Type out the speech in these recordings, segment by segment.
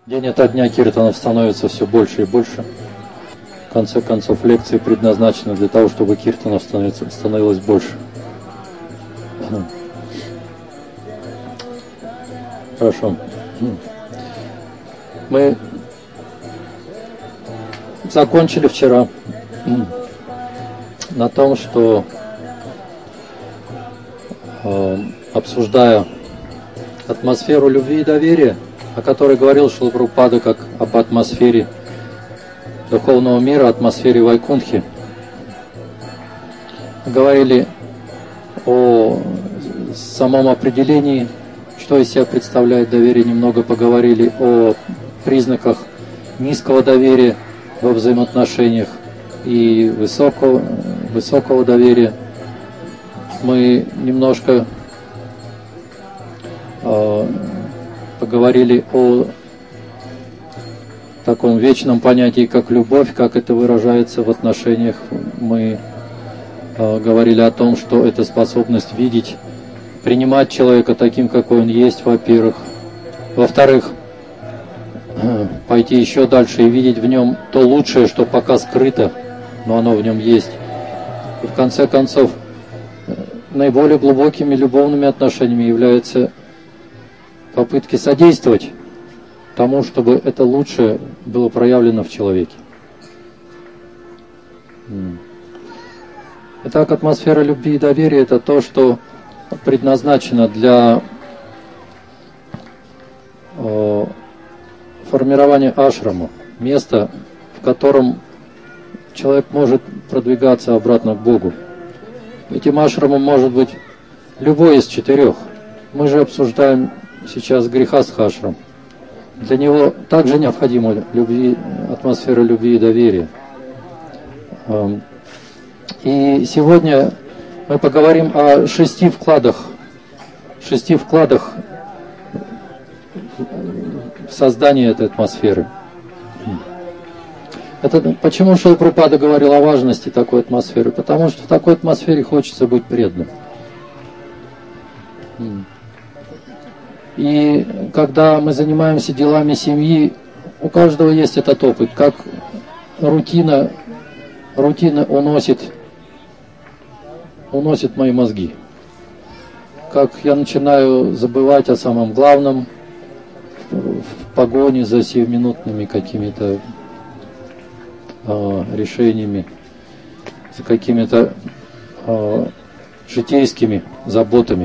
День ото дня киртанов становится все больше и больше. В конце концов, лекции предназначены для того, чтобы киртанов становилось больше. Хорошо. Мы закончили вчера на том, что обсуждая атмосферу любви и доверия, о которой говорил Шрила Прабхупада как об атмосфере духовного мира, атмосфере Вайкунтхи, говорили о самом определении, что из себя представляет доверие, немного поговорили о признаках низкого доверия во взаимоотношениях и высокого доверия. Мы немножко поговорили о таком вечном понятии, как любовь, как это выражается в отношениях. Мы говорили о том, что это способность видеть, принимать человека таким, какой он есть, во-первых. Во-вторых, пойти еще дальше и видеть в нем то лучшее, что пока скрыто, но оно в нем есть. И в конце концов, наиболее глубокими любовными отношениями являются попытки содействовать тому, чтобы это лучшее было проявлено в человеке. Итак, атмосфера любви и доверия – это то, что предназначено для формирования ашрама, места, в котором человек может продвигаться обратно к Богу. Этим ашрамом может быть любой из 4. Мы же обсуждаем сейчас грехастха-ашрам. Для него также необходима атмосфера любви и доверия. И сегодня мы поговорим о 6 вкладах в создание этой атмосферы. Почему Шрила Прабхупада говорил о важности такой атмосферы? Потому что в такой атмосфере хочется быть преданным. И когда мы занимаемся делами семьи, у каждого есть этот опыт, как рутина уносит мои мозги. Как я начинаю забывать о самом главном в погоне за сиюминутными какими-то решениями, за какими-то житейскими заботами.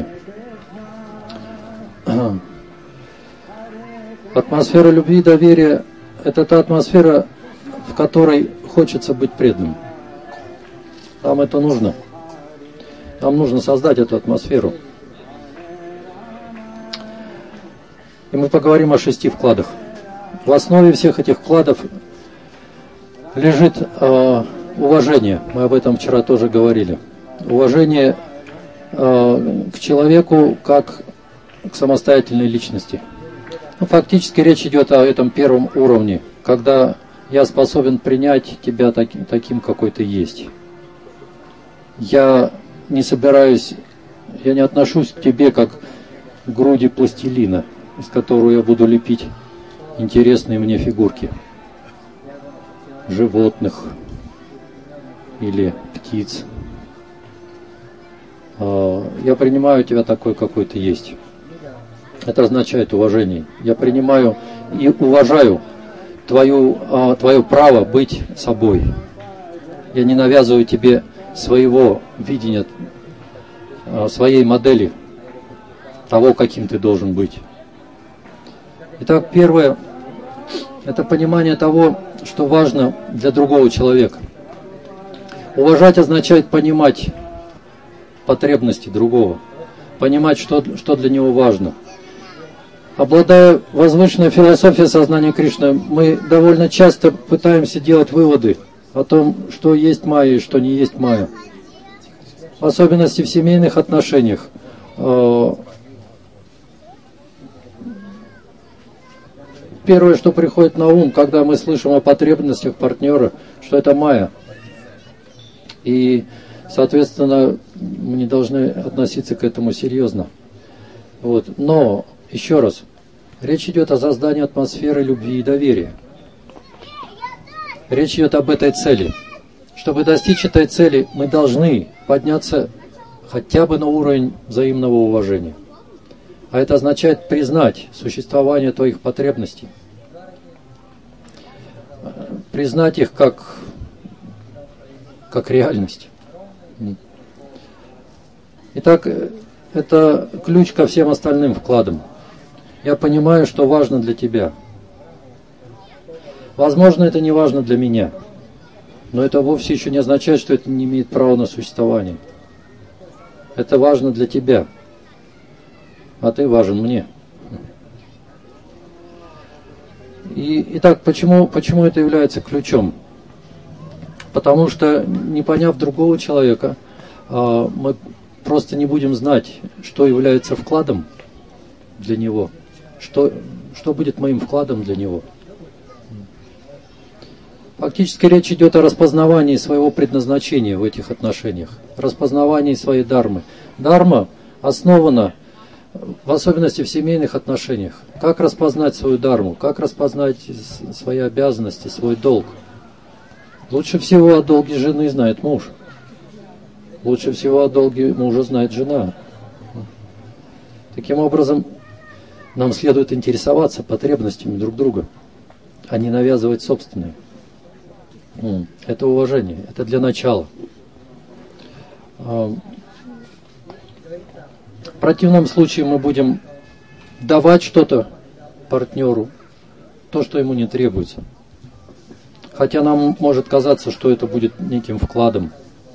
Атмосфера любви и доверия – это та атмосфера, в которой хочется быть преданным. Нам это нужно. Нам нужно создать эту атмосферу. И мы поговорим о 6 вкладах. В основе всех этих вкладов лежит уважение. Мы об этом вчера тоже говорили. Уважение к человеку как к самостоятельной личности. Фактически речь идет о этом первом уровне, когда я способен принять тебя таким, какой ты есть. Я не отношусь к тебе как к груди пластилина, из которого я буду лепить интересные мне фигурки животных или птиц. Я принимаю тебя такой, какой ты есть. Это означает уважение. Я принимаю и уважаю твое право быть собой. Я не навязываю тебе своего видения, своей модели того, каким ты должен быть. Итак, первое – это понимание того, что важно для другого человека. Уважать означает понимать потребности другого, понимать, что для него важно. Обладая возвышенной философией сознания Кришны, мы довольно часто пытаемся делать выводы о том, что есть майя и что не есть майя. В особенности в семейных отношениях. Первое, что приходит на ум, когда мы слышим о потребностях партнера, что это майя. И, соответственно, мы не должны относиться к этому серьезно. Но, еще раз, Речь идет о создании атмосферы любви и доверия. Речь идет об этой цели. Чтобы достичь этой цели, мы должны подняться хотя бы на уровень взаимного уважения. А это означает признать существование твоих потребностей. Признать их как реальность. Итак, это ключ ко всем остальным вкладам. Я понимаю, что важно для тебя. Возможно, это не важно для меня. Но это вовсе еще не означает, что это не имеет права на существование. Это важно для тебя. А ты важен мне. Итак, почему это является ключом? Потому что, не поняв другого человека, мы просто не будем знать, что является вкладом для него, что будет моим вкладом для него. Фактически речь идет о распознавании своего предназначения в этих отношениях, распознавании своей дharмы. Дharма основана в особенности в семейных отношениях. Как распознать свою дharму, как распознать свои обязанности, свой долг. Лучше всего о долге жены знает муж. Лучше всего о долге мужа знает жена. Таким образом, нам следует интересоваться потребностями друг друга, а не навязывать собственные. Это уважение, это для начала. В противном случае мы будем давать что-то партнеру, то, что ему не требуется. Хотя нам может казаться, что это будет неким вкладом.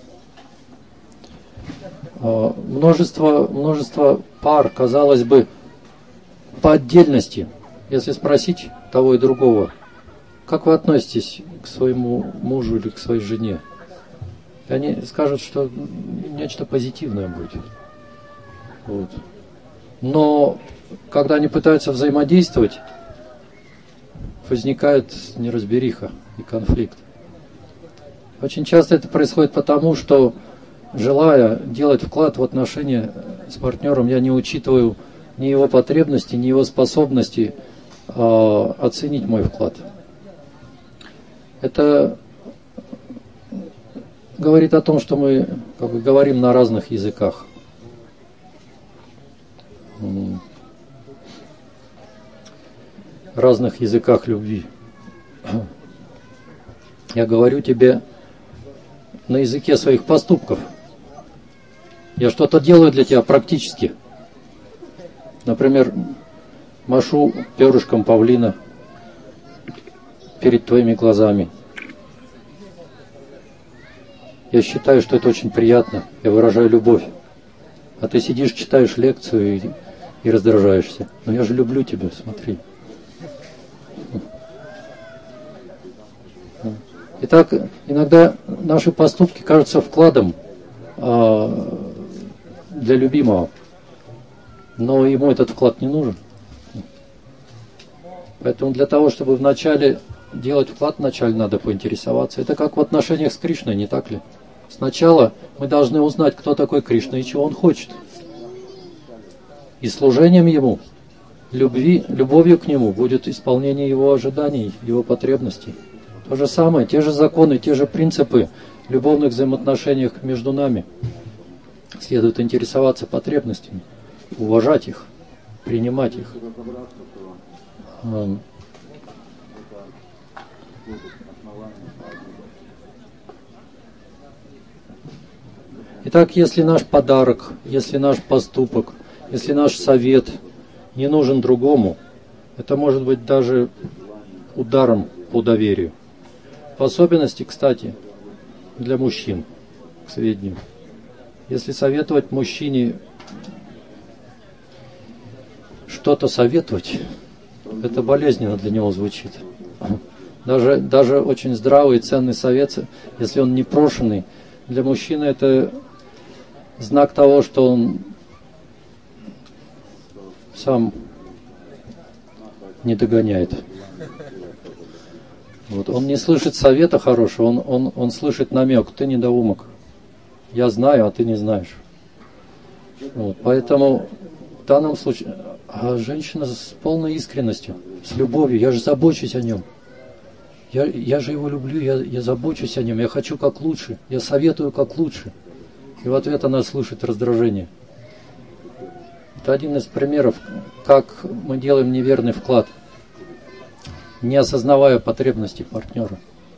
Множество пар, казалось бы, по отдельности, если спросить того и другого, как вы относитесь к своему мужу или к своей жене? И они скажут, что нечто позитивное будет. Вот. Но когда они пытаются взаимодействовать, возникает неразбериха и конфликт. Очень часто это происходит потому, что, желая делать вклад в отношения с партнером, я не учитываю ни его потребности, ни его способности оценить мой вклад. Это говорит о том, что мы говорим на разных языках. Разных языках любви. Я говорю тебе на языке своих поступков. Я что-то делаю для тебя практически. Например, машу перышком павлина перед твоими глазами. Я считаю, что это очень приятно. Я выражаю любовь. А ты сидишь, читаешь лекцию и раздражаешься. Но я же люблю тебя, смотри. Итак, иногда наши поступки кажутся вкладом для любимого. Но ему этот вклад не нужен. Поэтому для того, чтобы вначале делать вклад, вначале надо поинтересоваться. Это как в отношениях с Кришной, не так ли? Сначала мы должны узнать, кто такой Кришна и чего он хочет. И служением ему, любовью к нему будет исполнение его ожиданий, его потребностей. То же самое, те же законы, те же принципы в любовных взаимоотношениях между нами. Следует интересоваться потребностями, уважать их, принимать их. Итак, если наш подарок, если наш поступок, если наш совет не нужен другому, это может быть даже ударом по доверию. В особенности, кстати, для мужчин, к сведению. Если советовать мужчине что-то советовать, это болезненно для него звучит. Даже очень здравый и ценный совет, если он не прошенный, для мужчины это знак того, что он сам не догоняет. Вот. Он не слышит совета хорошего, он слышит намек: ты недоумок. Я знаю, а ты не знаешь. Вот. Поэтому в данном случае, А женщина с полной искренностью, с любовью. Я же забочусь о нем. Я же его люблю, я забочусь о нем, я хочу как лучше, я советую как лучше. И в ответ она слышит раздражение. Это один из примеров, как мы делаем неверный вклад, не осознавая потребности партнера.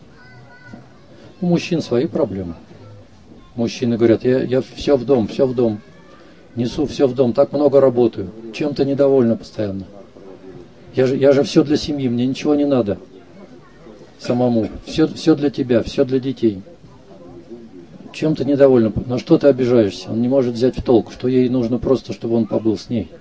У мужчин свои проблемы. Мужчины говорят, я все в дом, несу все в дом, так много работаю, чем-то недовольна постоянно. Я же все для семьи, мне ничего не надо самому, все для тебя, все для детей. Чем-то недовольна, на что ты обижаешься? Он не может взять в толк, что ей нужно просто, чтобы он побыл с ней.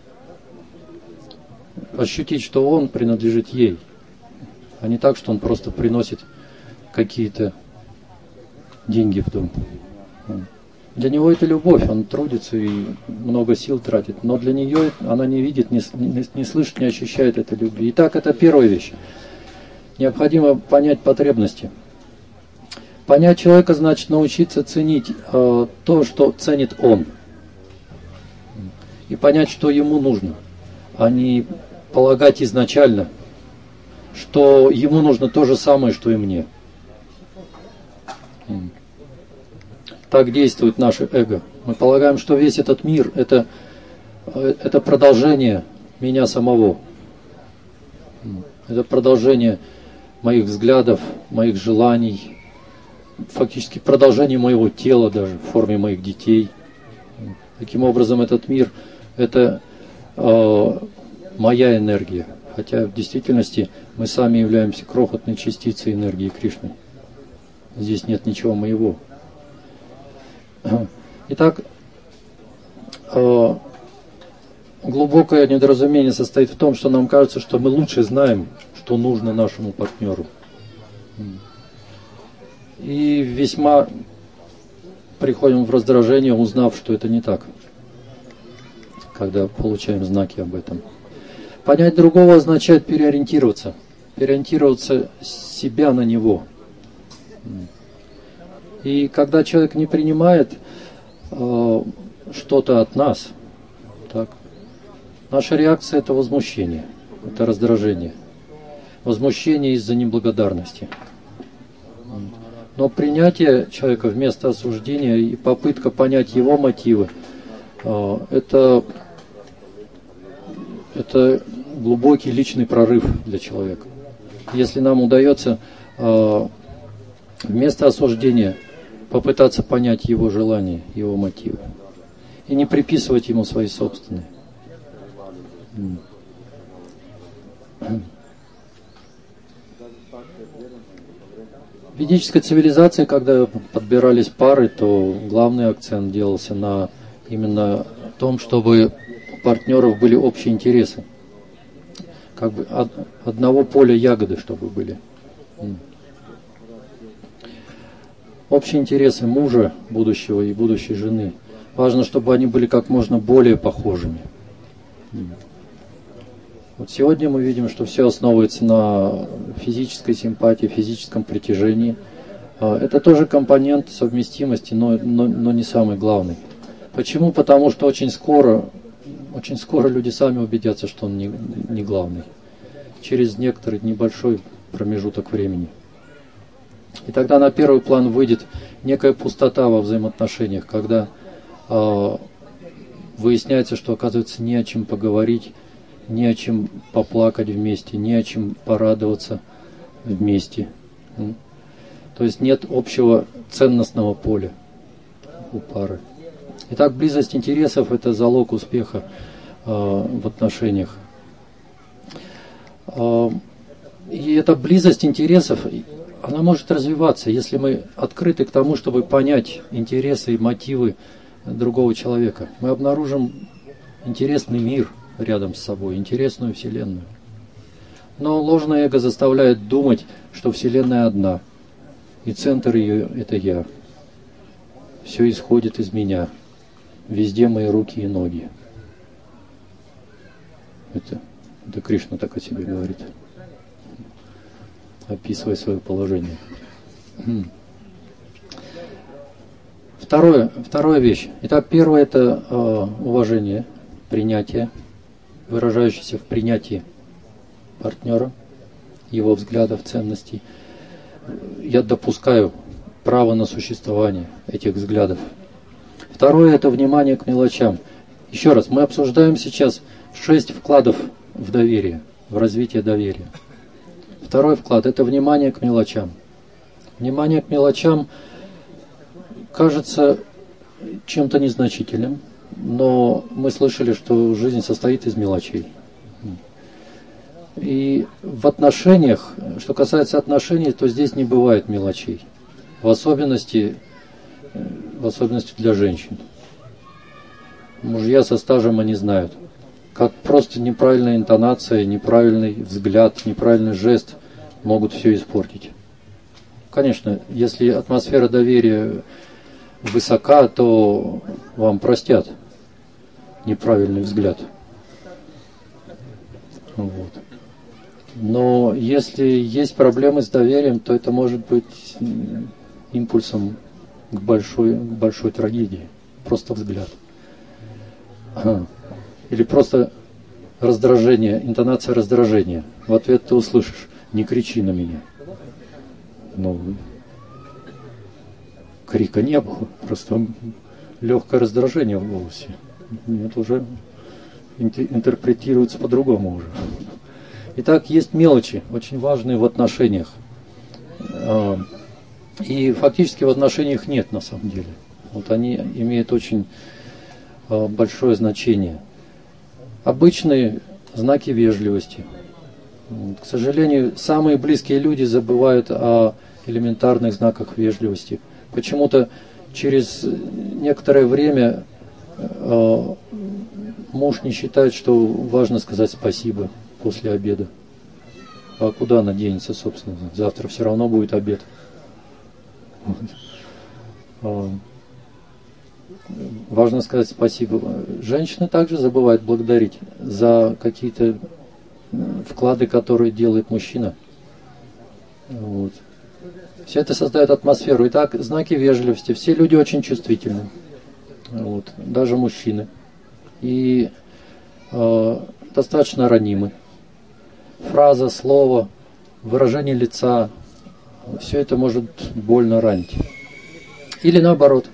Ощутить, что он принадлежит ей, а не так, что он просто приносит какие-то деньги в дом. Для него это любовь, он трудится и много сил тратит, но для нее она не видит, не слышит, не ощущает этой любви. Итак, это первая вещь. Необходимо понять потребности. Понять человека значит научиться ценить то, что ценит он. И понять, что ему нужно, а не полагать изначально, что ему нужно то же самое, что и мне. Так действует наше эго. Мы полагаем, что весь этот мир это продолжение меня самого. Это продолжение моих взглядов, моих желаний, фактически продолжение моего тела даже в форме моих детей. Таким образом, этот мир это моя энергия. Хотя в действительности мы сами являемся крохотной частицей энергии Кришны. Здесь нет ничего моего. Итак, глубокое недоразумение состоит в том, что нам кажется, что мы лучше знаем, что нужно нашему партнеру. И весьма приходим в раздражение, узнав, что это не так, когда получаем знаки об этом. Понять другого означает переориентироваться себя на него. И когда человек не принимает что-то от нас, так, наша реакция это возмущение, это раздражение. Возмущение из-за неблагодарности. Но принятие человека вместо осуждения и попытка понять его мотивы, это глубокий личный прорыв для человека. Если нам удается вместо осуждения попытаться понять его желания, его мотивы. И не приписывать ему свои собственные. В ведической цивилизации, когда подбирались пары, то главный акцент делался на именно том, чтобы у партнеров были общие интересы. Как бы одного поля ягоды, чтобы были. Общие интересы мужа будущего и будущей жены. Важно, чтобы они были как можно более похожими. Вот сегодня мы видим, что все основывается на физической симпатии, физическом притяжении. Это тоже компонент совместимости, но не самый главный. Почему? Потому что очень скоро люди сами убедятся, что он не главный. Через некоторый небольшой промежуток времени. И тогда на первый план выйдет некая пустота во взаимоотношениях, когда выясняется, что, оказывается, не о чем поговорить, не о чем поплакать вместе, не о чем порадоваться вместе. То есть нет общего ценностного поля у пары. Итак, близость интересов – это залог успеха в отношениях. И эта близость интересов, она может развиваться, если мы открыты к тому, чтобы понять интересы и мотивы другого человека. Мы обнаружим интересный мир рядом с собой, интересную Вселенную. Но ложное эго заставляет думать, что Вселенная одна, и центр ее – это я. Все исходит из меня, везде мои руки и ноги. Это Кришна так о себе говорит, описывая свое положение. Вторая вещь. Итак, первое – это уважение, принятие, выражающийся в принятии партнера, его взглядов, ценностей. Я допускаю право на существование этих взглядов. Второе – это внимание к мелочам. Еще раз, мы обсуждаем сейчас 6 вкладов в доверие, в развитие доверия. Второй вклад – это внимание к мелочам. Внимание к мелочам кажется чем-то незначительным, но мы слышали, что жизнь состоит из мелочей. И в отношениях, что касается отношений, то здесь не бывает мелочей. В особенности для женщин. Мужья со стажем они знают, как просто неправильная интонация, неправильный взгляд, неправильный жест могут все испортить. Конечно, если атмосфера доверия высока, то вам простят неправильный взгляд. Вот. Но если есть проблемы с доверием, то это может быть импульсом к большой трагедии. Просто взгляд. Или просто раздражение, интонация раздражения. В ответ ты услышишь: не кричи на меня. Ну, крика не было, просто легкое раздражение в голосе. Это уже интерпретируется по-другому уже. Итак, есть мелочи, очень важные в отношениях. И фактически в отношениях нет на самом деле. Вот они имеют очень большое значение. Обычные знаки вежливости. К сожалению, самые близкие люди забывают о элементарных знаках вежливости. Почему-то через некоторое время муж не считает, что важно сказать спасибо после обеда. А куда она денется, собственно? Завтра все равно будет обед. Важно сказать спасибо. Женщины также забывают благодарить за какие-то вклады, которые делает мужчина. Вот. Все это создает атмосферу. Итак, знаки вежливости. Все люди очень чувствительны. Вот. Даже мужчины. И достаточно ранимы. Фраза, слово, выражение лица, все это может больно ранить. Или наоборот.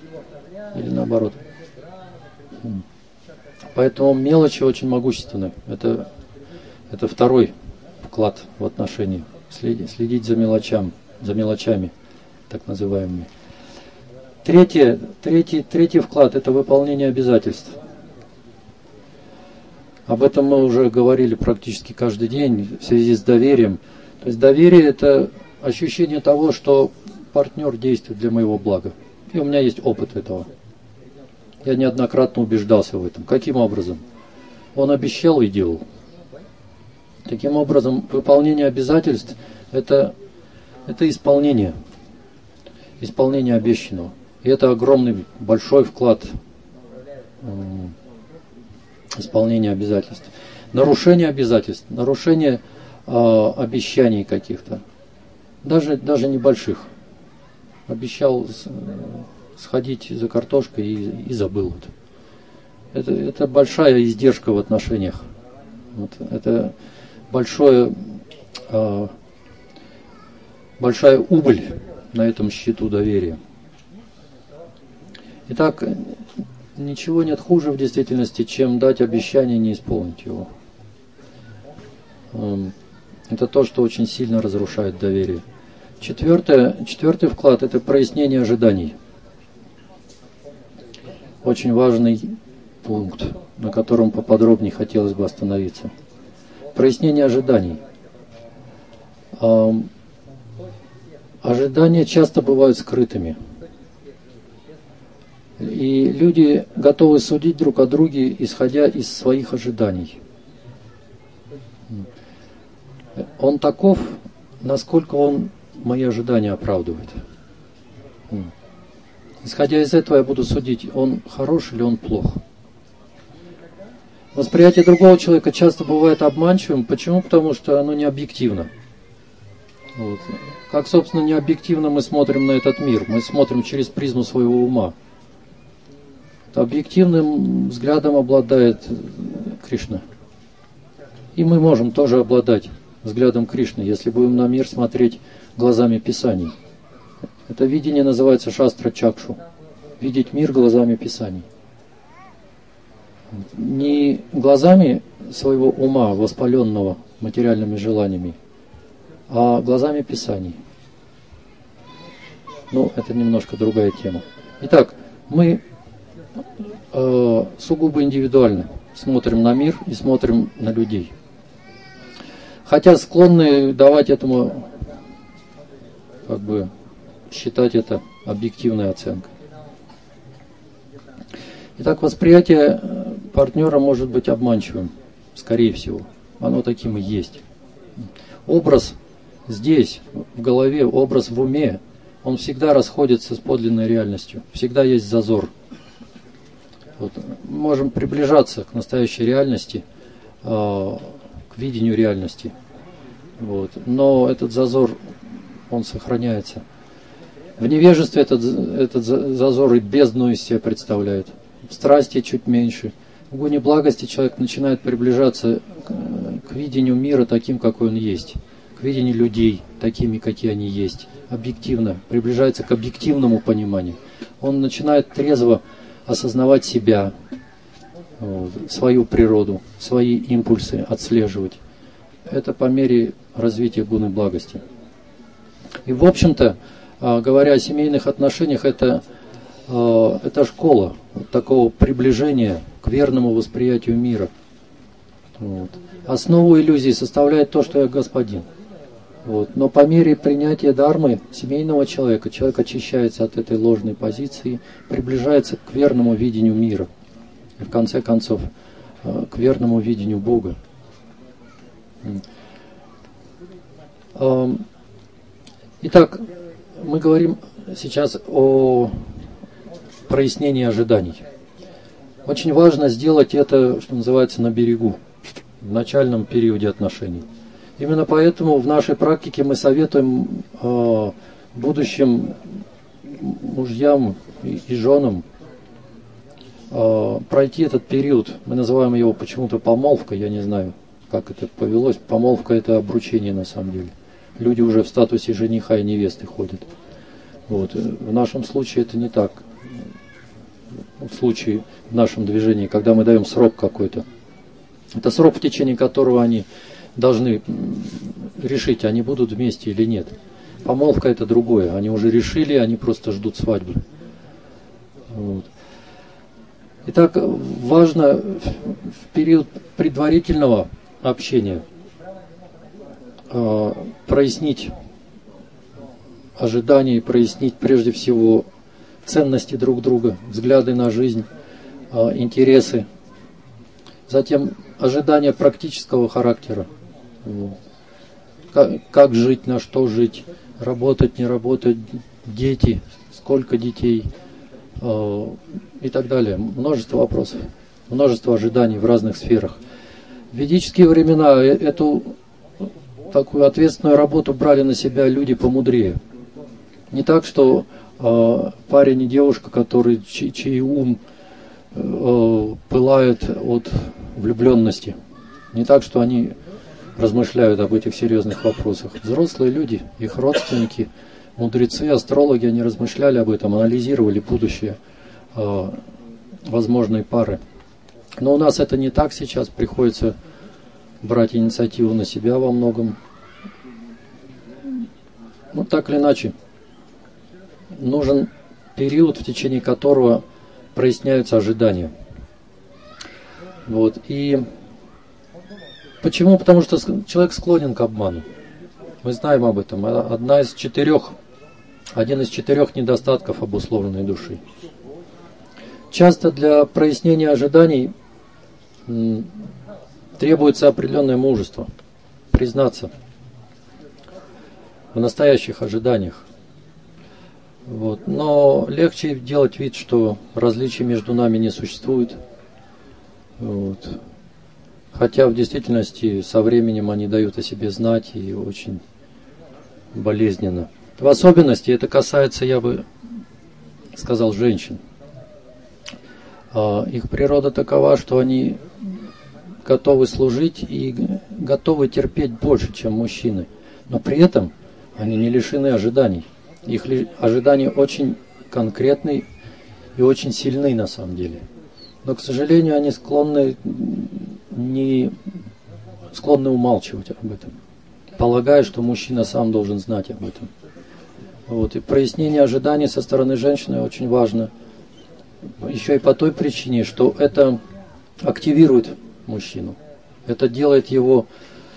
Поэтому мелочи очень могущественны. Это второй вклад в отношения. Следить за мелочами, так называемыми. Третий вклад – это выполнение обязательств. Об этом мы уже говорили практически каждый день в связи с доверием. То есть доверие – это ощущение того, что партнер действует для моего блага. И у меня есть опыт этого. Я неоднократно убеждался в этом. Каким образом? Он обещал и делал. Таким образом, выполнение обязательств – это исполнение. Исполнение обещанного. И это огромный, большой вклад исполнения обязательств. Нарушение обязательств, нарушение обещаний каких-то, даже небольших. Обещал сходить за картошкой и забыл. Это большая издержка в отношениях. Вот. Это большая убыль на этом счету доверия. Итак, ничего нет хуже в действительности, чем дать обещание и не исполнить его. Это то, что очень сильно разрушает доверие. Четвертый вклад – это прояснение ожиданий. Очень важный пункт, на котором поподробнее хотелось бы остановиться. Прояснение ожиданий. Ожидания часто бывают скрытыми. И люди готовы судить друг о друге, исходя из своих ожиданий. Он таков, насколько он мои ожидания оправдывает. Исходя из этого я буду судить, он хорош или он плох. Восприятие другого человека часто бывает обманчивым. Почему? Потому что оно не объективно. Вот. Как, собственно, не объективно мы смотрим на этот мир. Мы смотрим через призму своего ума. Объективным взглядом обладает Кришна. И мы можем тоже обладать взглядом Кришны, если будем на мир смотреть глазами Писаний. Это видение называется шастра чакшу. Видеть мир глазами Писаний. Не глазами своего ума, воспаленного материальными желаниями, а глазами Писаний. Ну, это немножко другая тема. Итак, мы сугубо индивидуально смотрим на мир и смотрим на людей. Хотя склонны давать этому, считать это объективной оценкой. Итак, восприятие партнера может быть обманчивым, скорее всего. Оно таким и есть. Образ здесь, в голове, образ в уме, он всегда расходится с подлинной реальностью. Всегда есть зазор. Вот. Мы можем приближаться к настоящей реальности, к видению реальности. Вот. Но этот зазор, он сохраняется. В невежестве этот зазор и бездну из себя представляет. В страсти чуть меньше. В гуне благости человек начинает приближаться к видению мира таким, какой он есть. К видению людей такими, какие они есть. Объективно. Приближается к объективному пониманию. Он начинает трезво осознавать себя, свою природу, свои импульсы отслеживать. Это по мере развития гуны благости. И в общем-то, говоря о семейных отношениях, это школа такого приближения к верному восприятию мира. Вот. Основу иллюзии составляет то, что я господин. Вот. Но по мере принятия дхармы семейного человека, человек очищается от этой ложной позиции, приближается к верному видению мира. И в конце концов, к верному видению Бога. Итак, мы говорим сейчас о прояснении ожиданий. Очень важно сделать это, что называется, на берегу, в начальном периоде отношений. Именно поэтому в нашей практике мы советуем будущим мужьям и женам пройти этот период. Мы называем его почему-то помолвкой, я не знаю, как это повелось. Помолвка — это обручение на самом деле. Люди уже в статусе жениха и невесты ходят. Вот. В нашем случае это не так. В нашем движении, когда мы даем срок какой-то. Это срок, в течение которого они должны решить, они будут вместе или нет. Помолвка — это другое. Они уже решили, они просто ждут свадьбы. Вот. Итак, важно в период предварительного общения прояснить ожидания, прояснить прежде всего ценности друг друга, взгляды на жизнь, интересы. Затем ожидания практического характера. Как жить, на что жить, работать, не работать, дети, сколько детей и так далее. Множество вопросов, множество ожиданий в разных сферах. В ведические времена эту такую ответственную работу брали на себя люди помудрее. Не так, что парень и девушка, чей ум пылает от влюбленности. Не так, что они размышляют об этих серьезных вопросах. Взрослые люди, их родственники, мудрецы, астрологи, они размышляли об этом, анализировали будущее возможной пары. Но у нас это не так сейчас, приходится брать инициативу на себя во многом. Ну, так или иначе, нужен период, в течение которого проясняются ожидания. Вот. И почему? Потому что человек склонен к обману. Мы знаем об этом. Один из четырех недостатков обусловленной души. Часто для прояснения ожиданий требуется определенное мужество. Признаться в настоящих ожиданиях. Вот. Но легче делать вид, что различий между нами не существует. Вот. Хотя в действительности со временем они дают о себе знать и очень болезненно. В особенности это касается, я бы сказал, женщин. Их природа такова, что они готовы служить и готовы терпеть больше, чем мужчины. Но при этом они не лишены ожиданий. Их ожидания очень конкретны и очень сильны на самом деле. Но, к сожалению, они склонны умалчивать об этом, полагая, что мужчина сам должен знать об этом. Вот. И прояснение ожиданий со стороны женщины очень важно. Еще и по той причине, что это активирует мужчину. Это делает его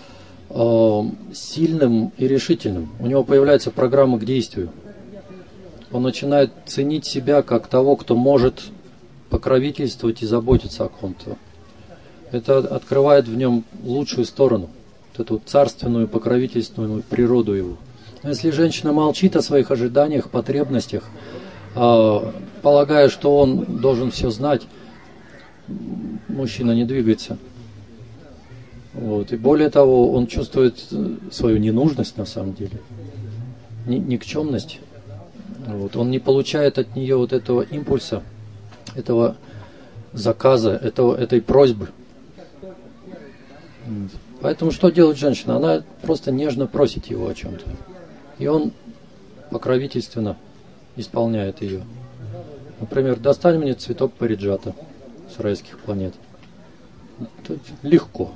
сильным и решительным. У него появляется программа к действию. Он начинает ценить себя как того, кто может покровительствовать и заботиться о ком-то. Это открывает в нем лучшую сторону, вот эту царственную, покровительственную природу его. Но если женщина молчит о своих ожиданиях, потребностях, полагая, что он должен все знать, мужчина не двигается. Вот. И более того, он чувствует свою ненужность на самом деле, никчемность. Вот. Он не получает от нее вот этого импульса, этого заказа, этой просьбы. Поэтому что делает женщина? Она просто нежно просит его о чем-то. И он покровительственно исполняет ее. Например, достань мне цветок париджата с райских планет. Это легко.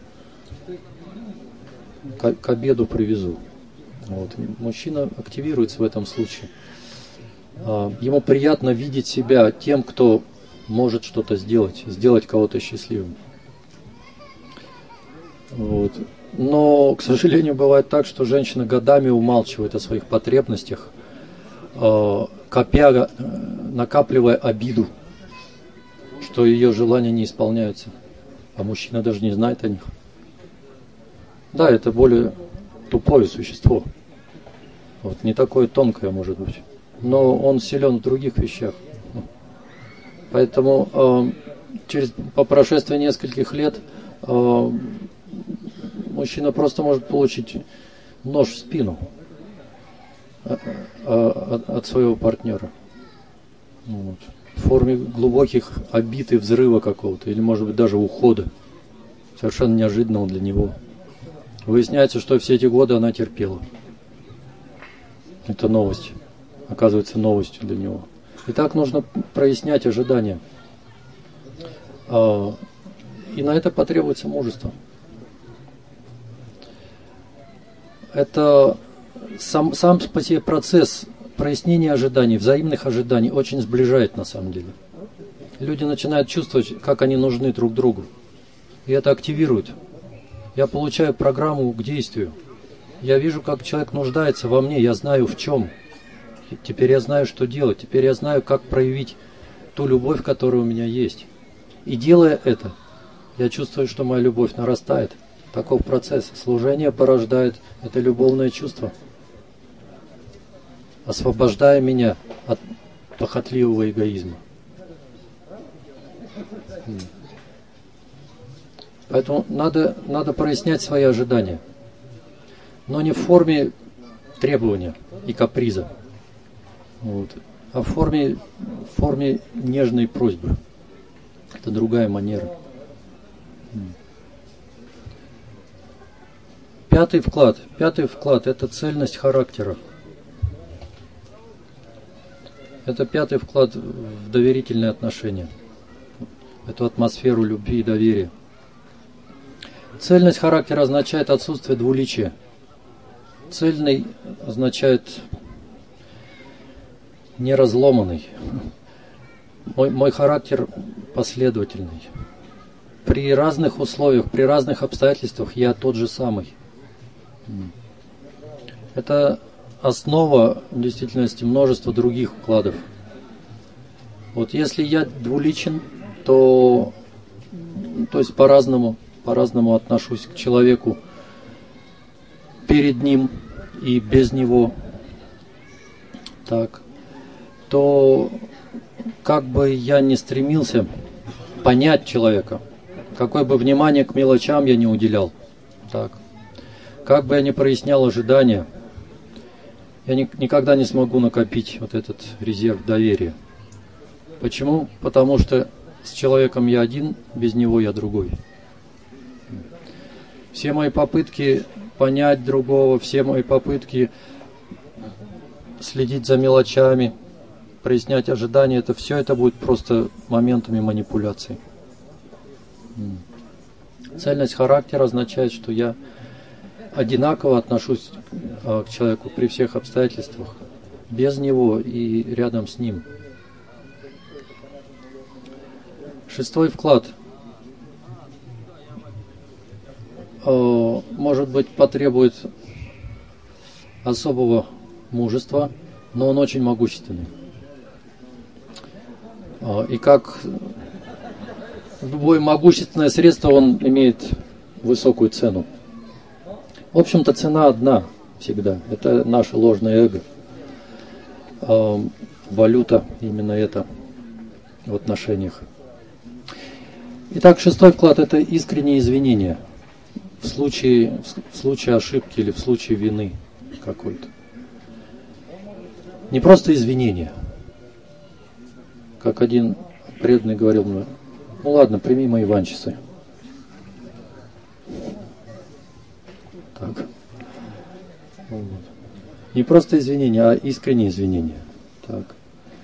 К обеду привезу. Вот. Мужчина активируется в этом случае. Ему приятно видеть себя тем, кто может что-то сделать кого-то счастливым. Вот. Но, к сожалению, бывает так, что женщина годами умалчивает о своих потребностях, накапливая обиду, что ее желания не исполняются, а мужчина даже не знает о них. Да, это более тупое существо, вот, не такое тонкое, может быть, но он силен в других вещах. Поэтому по прошествии нескольких лет мужчина просто может получить нож в спину от своего партнера. Вот. В форме глубоких обид и взрыва какого-то, или может быть даже ухода, совершенно неожиданного для него. Выясняется, что все эти годы она терпела. Это новость. Оказывается, новостью для него. Итак, нужно прояснять ожидания. И на это потребуется мужество. Это сам по себе процесс прояснения ожиданий, взаимных ожиданий очень сближает на самом деле. Люди начинают чувствовать, как они нужны друг другу. И это активирует. Я получаю программу к действию. Я вижу, как человек нуждается во мне, я знаю в чем. Теперь я знаю, что делать. Теперь я знаю, как проявить ту любовь, которая у меня есть. И делая это, я чувствую, что моя любовь нарастает. Таков процесс. Служение порождает это любовное чувство, освобождая меня от похотливого эгоизма. Поэтому надо прояснять свои ожидания, но не в форме требования и каприза, вот, а в форме нежной просьбы. Это другая манера. Пятый вклад – это цельность характера. Это пятый вклад в доверительные отношения, эту атмосферу любви и доверия. Цельность характера означает отсутствие двуличия. Цельный означает неразломанный. Мой характер последовательный. При разных условиях, при разных обстоятельствах я тот же самый. Это основа в действительности множества других вкладов. Вот если я двуличен, то есть по-разному отношусь к человеку перед ним и без него, так, то как бы я ни стремился понять человека, какое бы внимание к мелочам я не уделял, так, как бы я ни прояснял ожидания, я никогда не смогу накопить вот этот резерв доверия. Почему? Потому что с человеком я один, без него я другой. Все мои попытки понять другого, все мои попытки следить за мелочами, прояснять ожидания, это все это будет просто моментами манипуляций. Цельность характера означает, что я одинаково отношусь к человеку при всех обстоятельствах, без него и рядом с ним. Шестой вклад, может быть, потребует особого мужества, но он очень могущественный. И как любое могущественное средство, он имеет высокую цену. В общем-то, цена одна всегда. Это наше ложное эго. Валюта именно это в отношениях. Итак, шестой вклад – это искренние извинения в случае ошибки или в случае вины какой-то. Не просто извинения. Как один преданный говорил мне: ну ладно, прими мои ванчесы. Так. Вот. Не просто извинения, а искренние извинения. Так.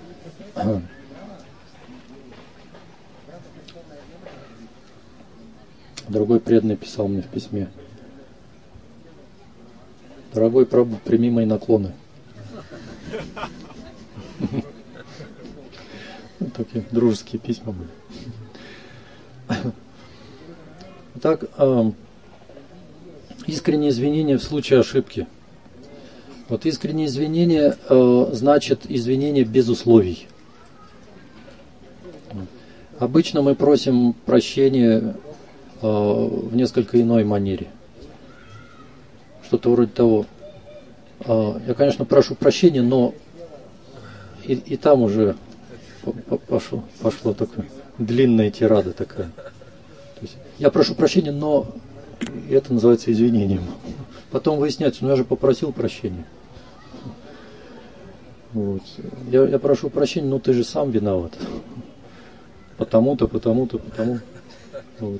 Другой преданный писал мне в письме: дорогой Прабху, прими мои наклоны. Такие дружеские письма были. Итак, искренние извинения в случае ошибки. Вот искренние извинения значит извинения без условий. Обычно мы просим прощения в несколько иной манере. Что-то вроде того: я, конечно, прошу прощения, но и там уже пошло такое длинная тирада такая. То есть, я прошу прощения, но это называется извинением. Потом выясняется: ну я же попросил прощения. Вот. Я прошу прощения, но ты же сам виноват. Потому-то. Вот.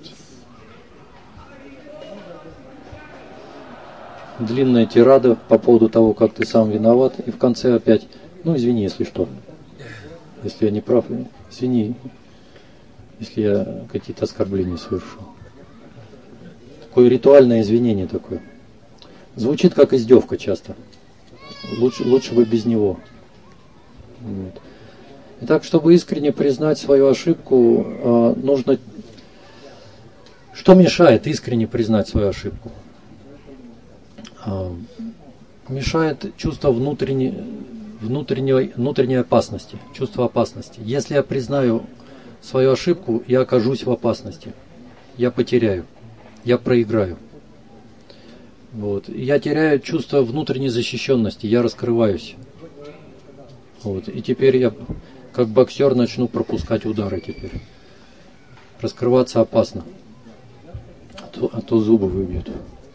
Длинная тирада по поводу того, как ты сам виноват, и в конце опять: ну извини, если что. Если я не прав, извини, если я какие-то оскорбления совершил. Такое ритуальное извинение такое. Звучит как издевка часто. Лучше бы без него. Вот. Итак, чтобы искренне признать свою ошибку, нужно... Что мешает искренне признать свою ошибку? Мешает чувство внутренней опасности, чувство опасности. Если я признаю свою ошибку, я окажусь в опасности. Я потеряю, я проиграю. Вот. Я теряю чувство внутренней защищенности, я раскрываюсь. Вот. И теперь я, как боксер, начну пропускать удары теперь. Раскрываться опасно, а то зубы выбьют.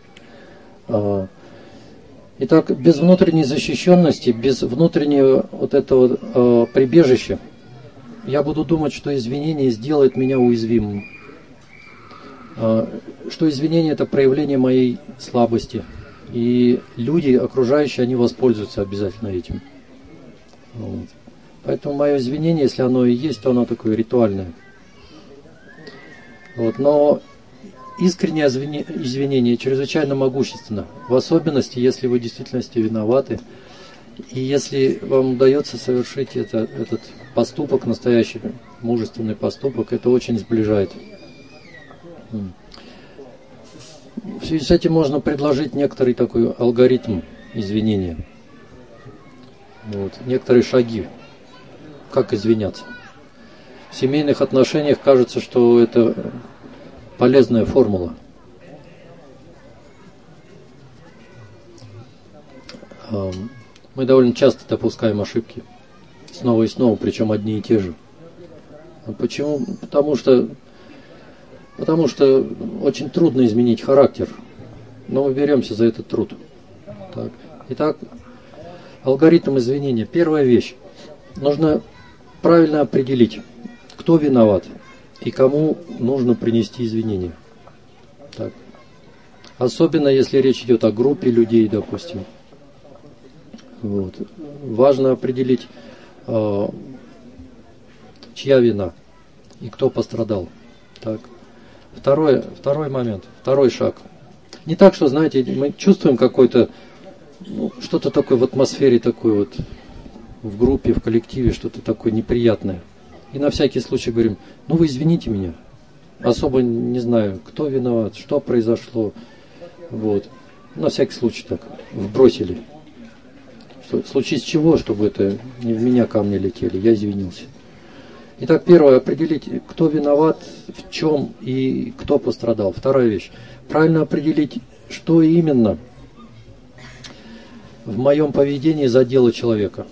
Итак, без внутренней защищенности, без внутреннего вот этого прибежища, я буду думать, что извинение сделает меня уязвимым. Что извинение – это проявление моей слабости. И люди, окружающие, они воспользуются обязательно этим. Вот. Поэтому мое извинение, если оно и есть, то оно такое ритуальное. Вот. Но искреннее извинение чрезвычайно могущественно, в особенности, если вы в действительности виноваты, и если вам удается совершить этот поступок, настоящий мужественный поступок, это очень сближает. В связи с этим можно предложить некоторый такой алгоритм извинения, вот, некоторые шаги, как извиняться. В семейных отношениях кажется, что это полезная формула. Мы довольно часто допускаем ошибки, снова и снова, причем одни и те же. Почему? Потому что очень трудно изменить характер, но мы беремся за этот труд. Так. Итак, алгоритм извинения. Первая вещь. Нужно правильно определить, кто виноват и кому нужно принести извинения. Так. Особенно если речь идет о группе людей, допустим. Вот. Важно определить, чья вина и кто пострадал. Так. Второй момент, второй шаг. Не так, что, знаете, мы чувствуем какой-то, что-то такое в атмосфере, такой вот в группе, в коллективе, что-то такое неприятное. И на всякий случай говорим, вы извините меня. Особо не знаю, кто виноват, что произошло. Вот. На всякий случай так вбросили. Случись чего, чтобы это не в меня камни летели, я извинился. Итак, первое, определить, кто виноват, в чем и кто пострадал. Вторая вещь, правильно определить, что именно в моем поведении задело человека.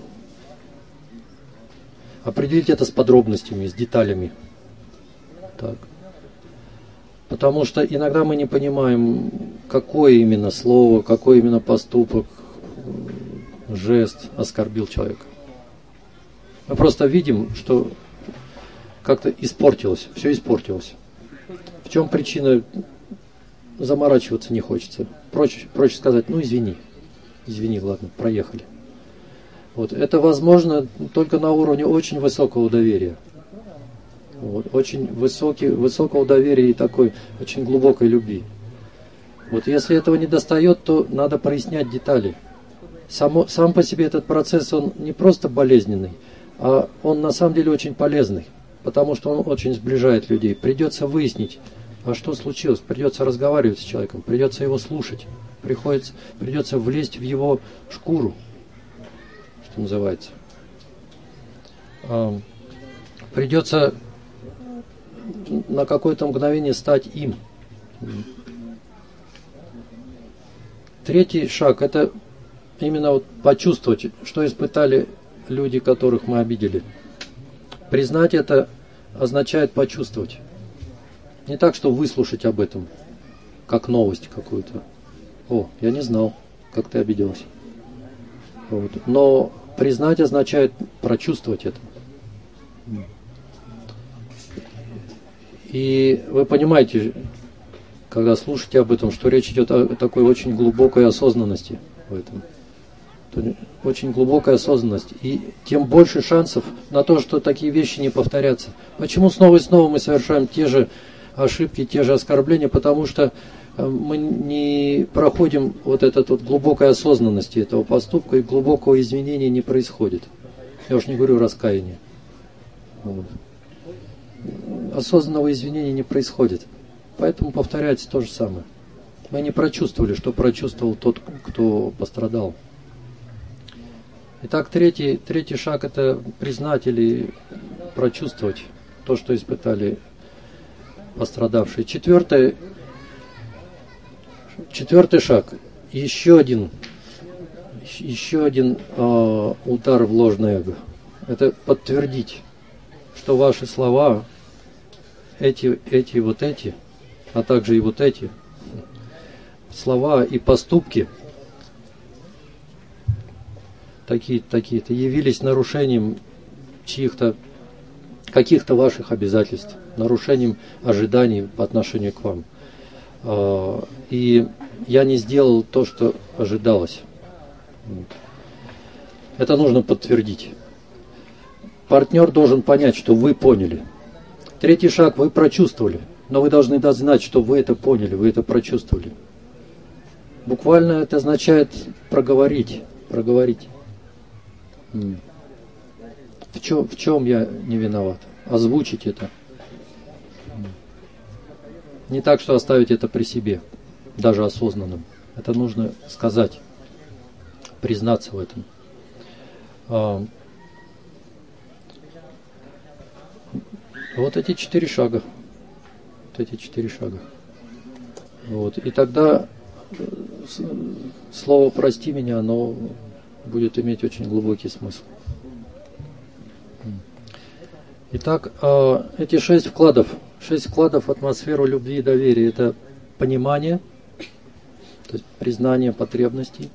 Определить это с подробностями, с деталями. Так. Потому что иногда мы не понимаем, какое именно слово, какой именно поступок, жест оскорбил человека. Мы просто видим, что как-то испортилось, все испортилось. В чем причина? Заморачиваться не хочется. Проще сказать, извини. Извини, ладно, проехали. Вот. Это возможно только на уровне очень высокого доверия. Вот. Очень высокого доверия и такой очень глубокой любви. Вот если этого не достает, то надо прояснять детали. Сам по себе этот процесс, он не просто болезненный, а он на самом деле очень полезный, потому что он очень сближает людей. Придется выяснить, что случилось, придется разговаривать с человеком, придется его слушать, придется влезть в его шкуру, что называется. Придется на какое-то мгновение стать им. Третий шаг – это именно почувствовать, что испытали люди, которых мы обидели. Признать это означает почувствовать. Не так, что выслушать об этом, как новость какую-то. Я не знал, как ты обиделась. Вот. Но признать означает прочувствовать это. И вы понимаете, когда слушаете об этом, что речь идет о такой очень глубокой осознанности в этом. Очень глубокая осознанность. И тем больше шансов на то, что такие вещи не повторятся. Почему снова и снова мы совершаем те же ошибки, те же оскорбления? Потому что мы не проходим эту глубокой осознанности этого поступка, и глубокого извинения не происходит. Я уж не говорю раскаяния. Вот. Осознанного извинения не происходит. Поэтому повторяется то же самое. Мы не прочувствовали, что прочувствовал тот, кто пострадал. Итак, третий шаг – это признать или прочувствовать то, что испытали пострадавшие. Четвертый шаг – еще один удар в ложное эго. Это подтвердить, что ваши слова, эти, а также и эти слова и поступки такие-то явились нарушением каких-то ваших обязательств, нарушением ожиданий по отношению к вам. И я не сделал то, что ожидалось. Это нужно подтвердить. Партнер должен понять, что вы поняли. Третий шаг вы прочувствовали, но вы должны знать, что вы это поняли, вы это прочувствовали. Буквально это означает проговорить. В чем я не виноват? Озвучить это. Не так, что оставить это при себе, даже осознанным. Это нужно сказать, признаться в этом. Вот эти 4 шага. Вот. И тогда слово «прости меня», оно будет иметь очень глубокий смысл. Итак, эти 6 вкладов в атмосферу любви и доверия – это понимание, то есть признание потребностей,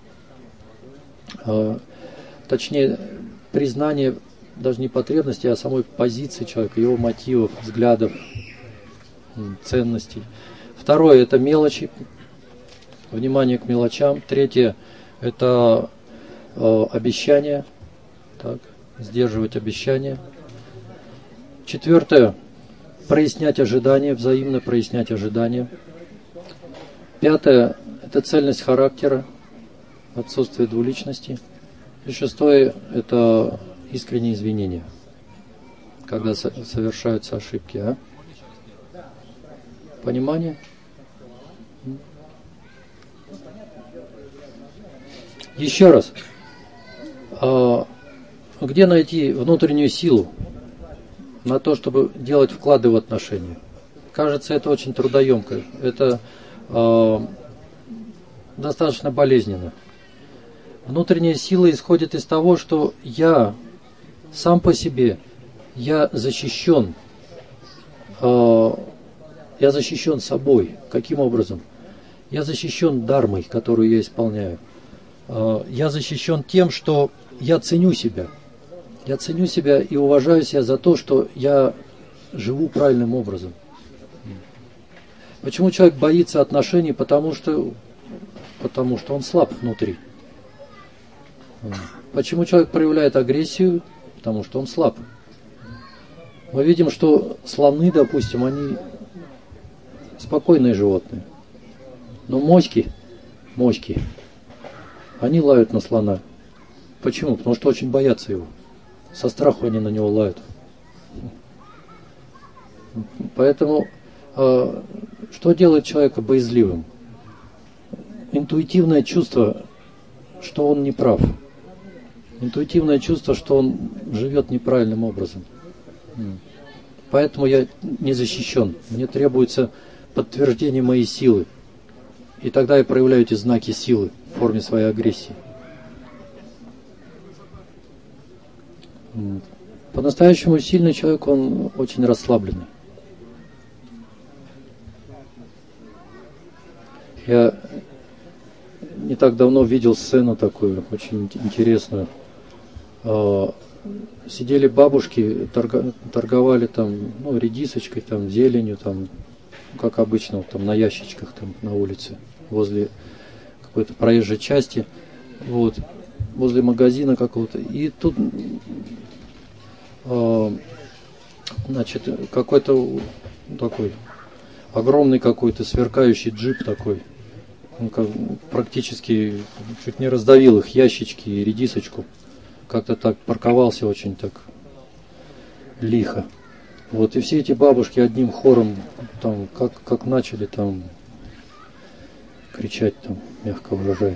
точнее, признание даже не потребностей, а самой позиции человека, его мотивов, взглядов, ценностей. Второе – это мелочи, Внимание к мелочам. Третье – это обещания. Так, сдерживать обещания. Четвертое – прояснять ожидания, взаимно прояснять ожидания. Пятое – это цельность характера, отсутствие двуличности. И шестое – это искренние извинения, когда совершаются ошибки. А? Понимание? Еще раз. Где найти внутреннюю силу на то, чтобы делать вклады в отношения? Кажется, это очень трудоемко. Это достаточно болезненно. Внутренняя сила исходит из того, что я сам по себе, я защищен собой. Каким образом? Я защищен дharмой, которую я исполняю. Я защищен тем, что я ценю себя. Я ценю себя и уважаю себя за то, что я живу правильным образом. Почему человек боится отношений? Потому что он слаб внутри. Почему человек проявляет агрессию? Потому что он слаб. Мы видим, что слоны, допустим, они спокойные животные. Но моськи, они лают на слона. Почему? Потому что очень боятся его. Со страху они на него лают. Поэтому что делает человека боязливым? Интуитивное чувство, что он не прав. Интуитивное чувство, что он живет неправильным образом. Поэтому я не защищен. Мне требуется подтверждение моей силы. И тогда я проявляю эти знаки силы в форме своей агрессии. По-настоящему сильный человек, он очень расслабленный. Я не так давно видел сцену такую, очень интересную. Сидели бабушки, торговали там, редисочкой, там, зеленью, там, как обычно, там, на ящичках там, на улице, возле какой-то проезжей части, вот, возле магазина какого-то. И тут, значит, какой-то такой огромный какой-то сверкающий джип такой, он практически чуть не раздавил их ящички и редисочку. Как-то так парковался очень так лихо. Вот, и все эти бабушки одним хором там, как начали там кричать, там, мягко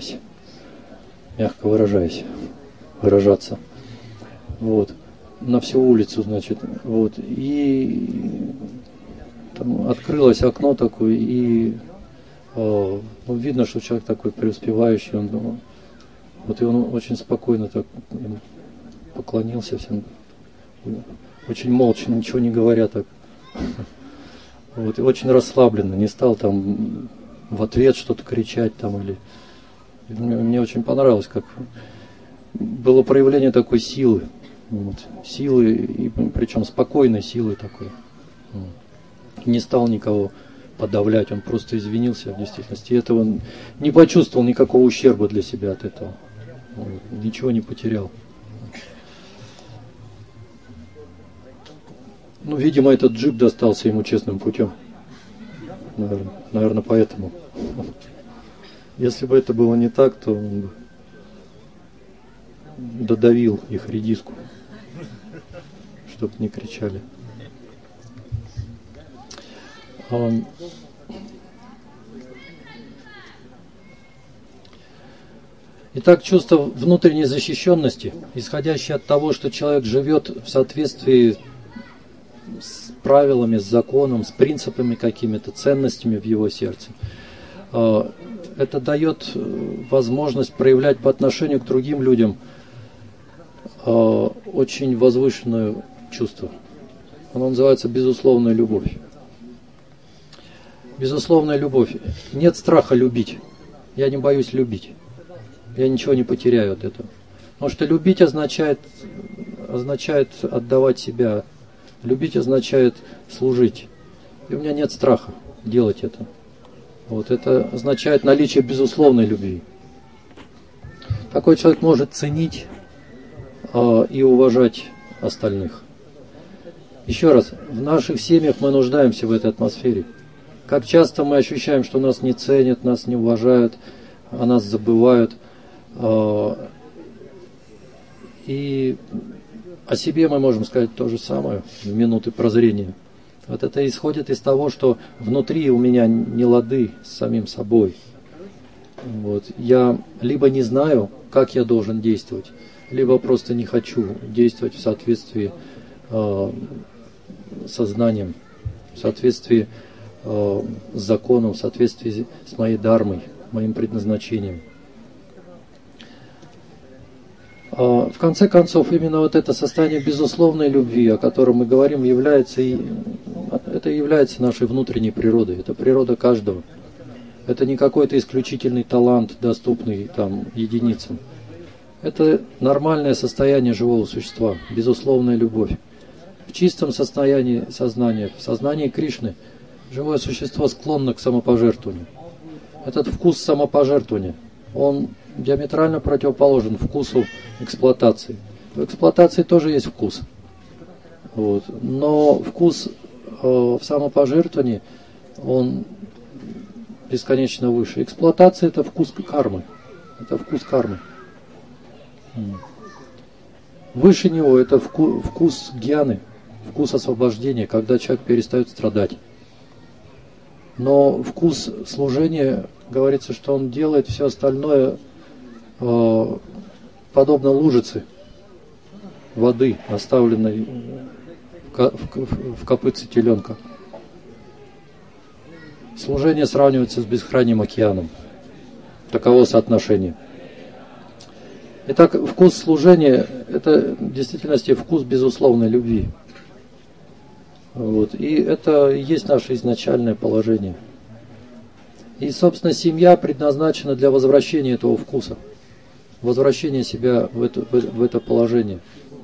выражаться. Вот, на всю улицу, значит, вот, и там открылось окно такое, и видно, что человек такой преуспевающий, он думал. Вот и он очень спокойно так поклонился всем, очень молча, ничего не говоря так. Вот, и очень расслабленно, не стал там в ответ что-то кричать там или. Мне очень понравилось, как было проявление такой силы, вот, силы, и причем спокойной силы такой. Не стал никого подавлять, он просто извинился в действительности. И этого он не почувствовал никакого ущерба для себя от этого. Ничего не потерял. Видимо, этот джип достался ему честным путем. Наверное, поэтому. Если бы это было не так, то он бы додавил их редиску, чтобы не кричали. Итак, чувство внутренней защищенности, исходящее от того, что человек живет в соответствии с правилами, с законом, с принципами какими-то, ценностями в его сердце, это дает возможность проявлять по отношению к другим людям очень возвышенное чувство. Оно называется безусловная любовь. Безусловная любовь. Нет страха любить. Я не боюсь любить. Я ничего не потеряю от этого. Потому что любить означает отдавать себя. Любить означает служить. И у меня нет страха делать это. Вот это означает наличие безусловной любви. Такой человек может ценить и уважать остальных. Еще раз, в наших семьях мы нуждаемся в этой атмосфере. Как часто мы ощущаем, что нас не ценят, нас не уважают, о нас забывают. И о себе мы можем сказать то же самое в минуты прозрения. Вот это исходит из того, что внутри у меня не лады с самим собой. Вот. Я либо не знаю, как я должен действовать, либо просто не хочу действовать в соответствии со знанием, в соответствии с законом, в соответствии с моей дармой, моим предназначением. В конце концов, именно вот это состояние безусловной любви, о котором мы говорим, является нашей внутренней природой. Это природа каждого. Это не какой-то исключительный талант, доступный там единицам. Это нормальное состояние живого существа, безусловная любовь. В чистом состоянии сознания, в сознании Кришны, живое существо склонно к самопожертвованию. Этот вкус самопожертвования, он диаметрально противоположен вкусу эксплуатации. В эксплуатации тоже есть вкус. Вот. Но вкус в самопожертвовании, он бесконечно выше. Эксплуатация – это вкус кармы. Это вкус кармы. Выше него это вкус гьяны, вкус освобождения, когда человек перестает страдать. Но вкус служения, говорится, что он делает все остальное подобно лужице воды, оставленной в копытце теленка. Служение сравнивается с бескрайним океаном. Таково соотношение. Итак, вкус служения – это в действительности вкус безусловной любви. Вот. И это и есть наше изначальное положение. И, собственно, семья предназначена для возвращения этого вкуса, возвращения себя в это положение.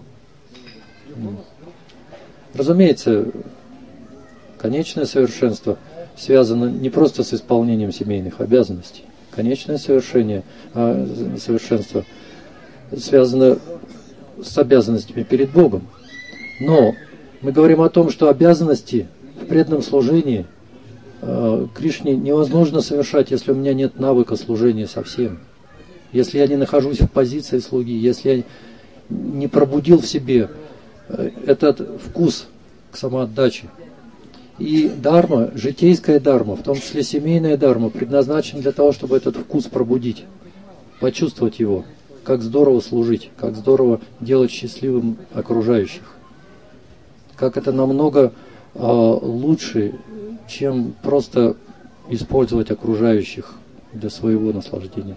Разумеется, конечное совершенство связано не просто с исполнением семейных обязанностей. Конечное совершенство связано с обязанностями перед Богом. Но мы говорим о том, что обязанности в преданном служении Кришне невозможно совершать, если у меня нет навыка служения совсем. Если я не нахожусь в позиции слуги, если я не пробудил в себе этот вкус к самоотдаче. И дарма, житейская дарма, в том числе семейная дарма, предназначена для того, чтобы этот вкус пробудить, почувствовать его, как здорово служить, как здорово делать счастливым окружающих. Как это намного лучше, чем просто использовать окружающих для своего наслаждения.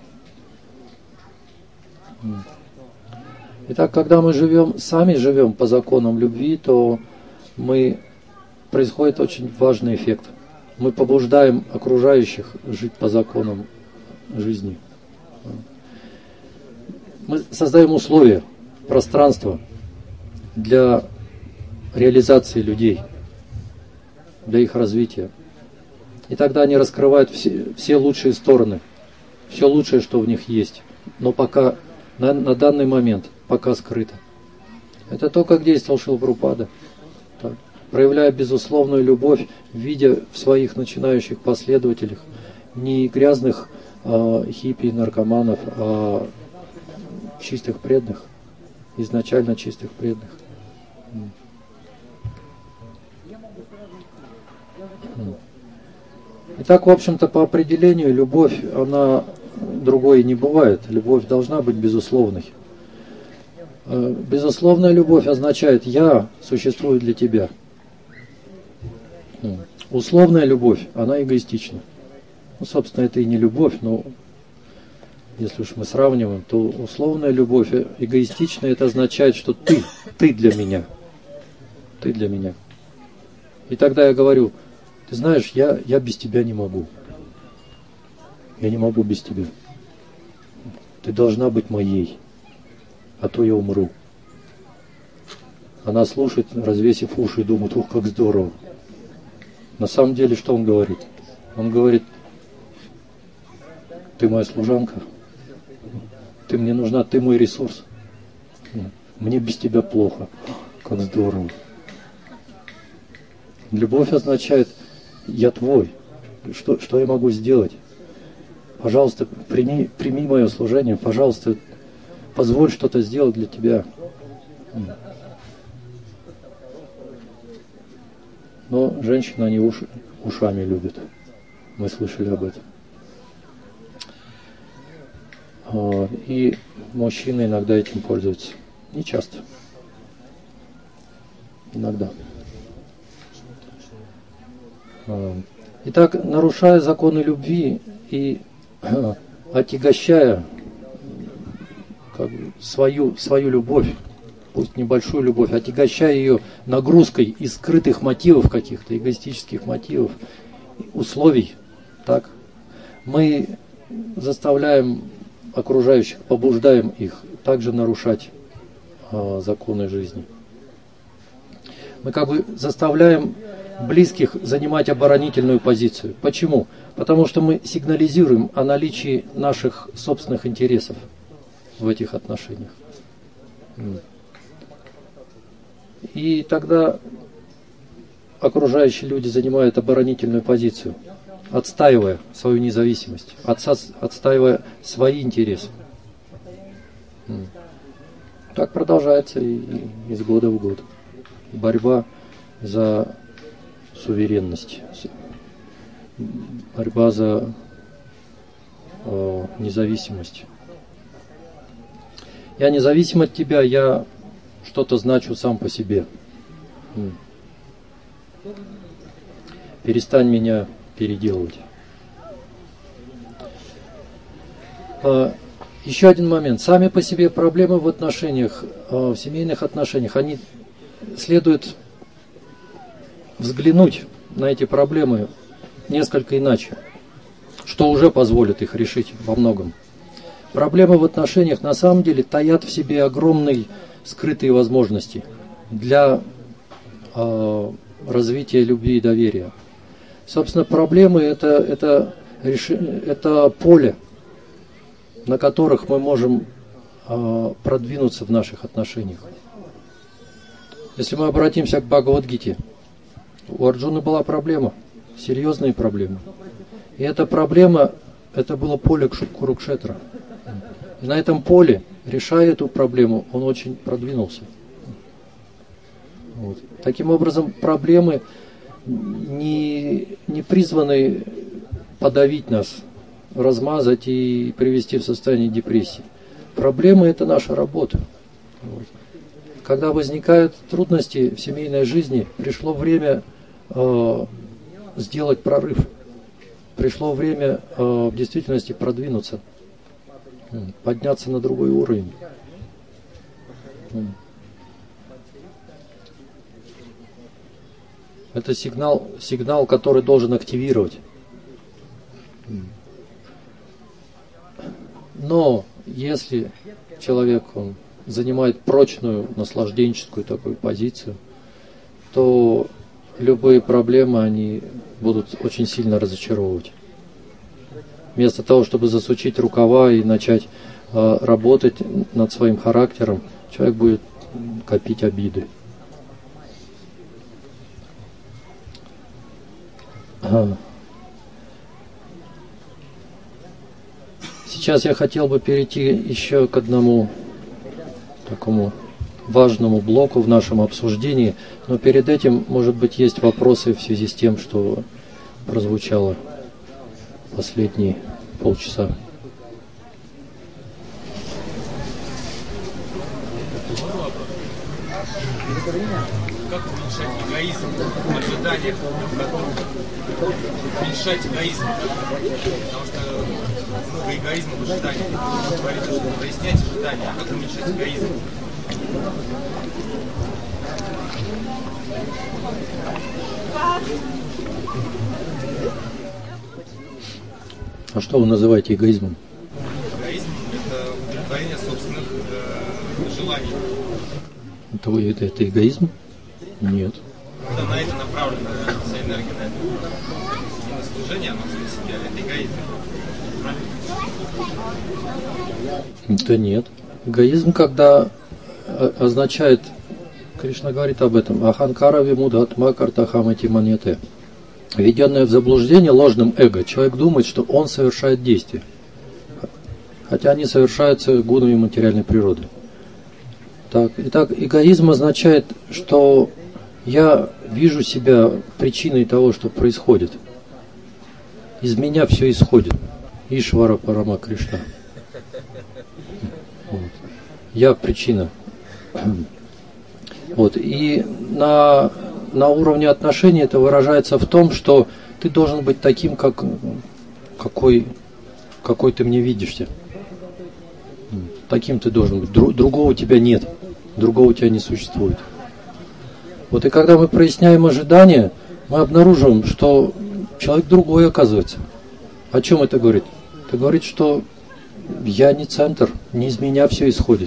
Итак, когда мы сами живем по законам любви, то происходит очень важный эффект. Мы побуждаем окружающих жить по законам жизни. Мы создаем условия, пространство для реализации людей, для их развития. И тогда они раскрывают все лучшие стороны, все лучшее, что в них есть. Но пока, на данный момент, пока скрыто. Это то, как действовал Шрила Прабхупада. Проявляя безусловную любовь, видя в своих начинающих последователях не грязных хиппи, наркоманов, а чистых преданных, изначально чистых преданных. Итак, в общем-то, по определению, любовь, она другой не бывает. Любовь должна быть безусловной. Безусловная любовь означает «я существую для тебя». Условная любовь, она эгоистична. Собственно, это и не любовь, но если уж мы сравниваем, то условная любовь эгоистична, это означает, что ты для меня. Ты для меня. И тогда я говорю, ты знаешь, я без тебя не могу. Я не могу без тебя. Ты должна быть моей, а то я умру. Она слушает, развесив уши, и думает, ух, как здорово. На самом деле, что он говорит? Он говорит, Ты моя служанка. Ты мне нужна, ты мой ресурс. Мне без тебя плохо. Как здорово. Любовь означает, я твой. Что я могу сделать? Пожалуйста, прими мое служение. Пожалуйста, позволь что-то сделать для тебя. Но женщины, они ушами любят. Мы слышали об этом. И мужчины иногда этим пользуются. Не часто. Иногда. Итак, нарушая законы любви и отягощая свою любовь, пусть небольшую любовь, отягощая ее нагрузкой из скрытых мотивов каких-то, эгоистических мотивов, условий, так, мы заставляем окружающих, побуждаем их также нарушать законы жизни. Мы как бы заставляем близких занимать оборонительную позицию. Почему? Потому что мы сигнализируем о наличии наших собственных интересов в этих отношениях. И тогда окружающие люди занимают оборонительную позицию, отстаивая свою независимость, отстаивая свои интересы. Так продолжается и из года в год. Борьба за суверенность, борьба за независимость. Я независим от тебя, я что-то значу сам по себе. Перестань меня переделывать. Еще один момент. Сами по себе проблемы в отношениях, в семейных отношениях, они следует взглянуть на эти проблемы несколько иначе, что уже позволит их решить во многом. Проблемы в отношениях на самом деле таят в себе огромные скрытые возможности для развития любви и доверия. Собственно, проблемы это поле, на которых мы можем продвинуться в наших отношениях. Если мы обратимся к Бхагавад-гите, у Арджуны была проблема, серьезные проблемы. И эта проблема, это было поле Курукшетра. И на этом поле, решая эту проблему, он очень продвинулся. Вот. Таким образом, проблемы не призваны подавить нас, размазать и привести в состояние депрессии. Проблемы – это наша работа. Вот. Когда возникают трудности в семейной жизни, пришло время сделать прорыв. Пришло время в действительности продвинуться, подняться на другой уровень. Это сигнал, который должен активировать. Но если человек занимает прочную наслажденческую такую позицию, то любые проблемы, они будут очень сильно разочаровывать. Вместо того, чтобы засучить рукава и начать работать над своим характером, человек будет копить обиды. Сейчас я хотел бы перейти еще к одному такому важному блоку в нашем обсуждении, но перед этим, может быть, есть вопросы в связи с тем, что прозвучало последние полчаса. Как уменьшать эгоизм в ожиданиях, уменьшать эгоизм? Потому что много эгоизма в ожиданиях. Он говорит, что прояснять ожидания, а как уменьшать эгоизм? А что вы называете эгоизмом? Эгоизм – это удовлетворение собственных желаний. Это эгоизм? Нет. Когда на это направлена вся энергия, на это. Не на служение, а на себя, это эгоизм. Правильно? Да нет. Эгоизм, когда означает, Кришна говорит об этом, аханкара вимудхатма картахамати манете. Введенное в заблуждение ложным эго, человек думает, что он совершает действия, хотя они совершаются гунами материальной природы. Итак, эгоизм означает, что я вижу себя причиной того, что происходит. Из меня все исходит. Ишвара Парама Кришна. Вот. Я причина. Вот. И на уровне отношений это выражается в том, что ты должен быть таким, какой ты мне видишься. Таким ты должен быть. Другого у тебя нет. Другого у тебя не существует. Вот и когда мы проясняем ожидания, мы обнаруживаем, что человек другой оказывается. О чем это говорит? Это говорит, что я не центр, не из меня все исходит.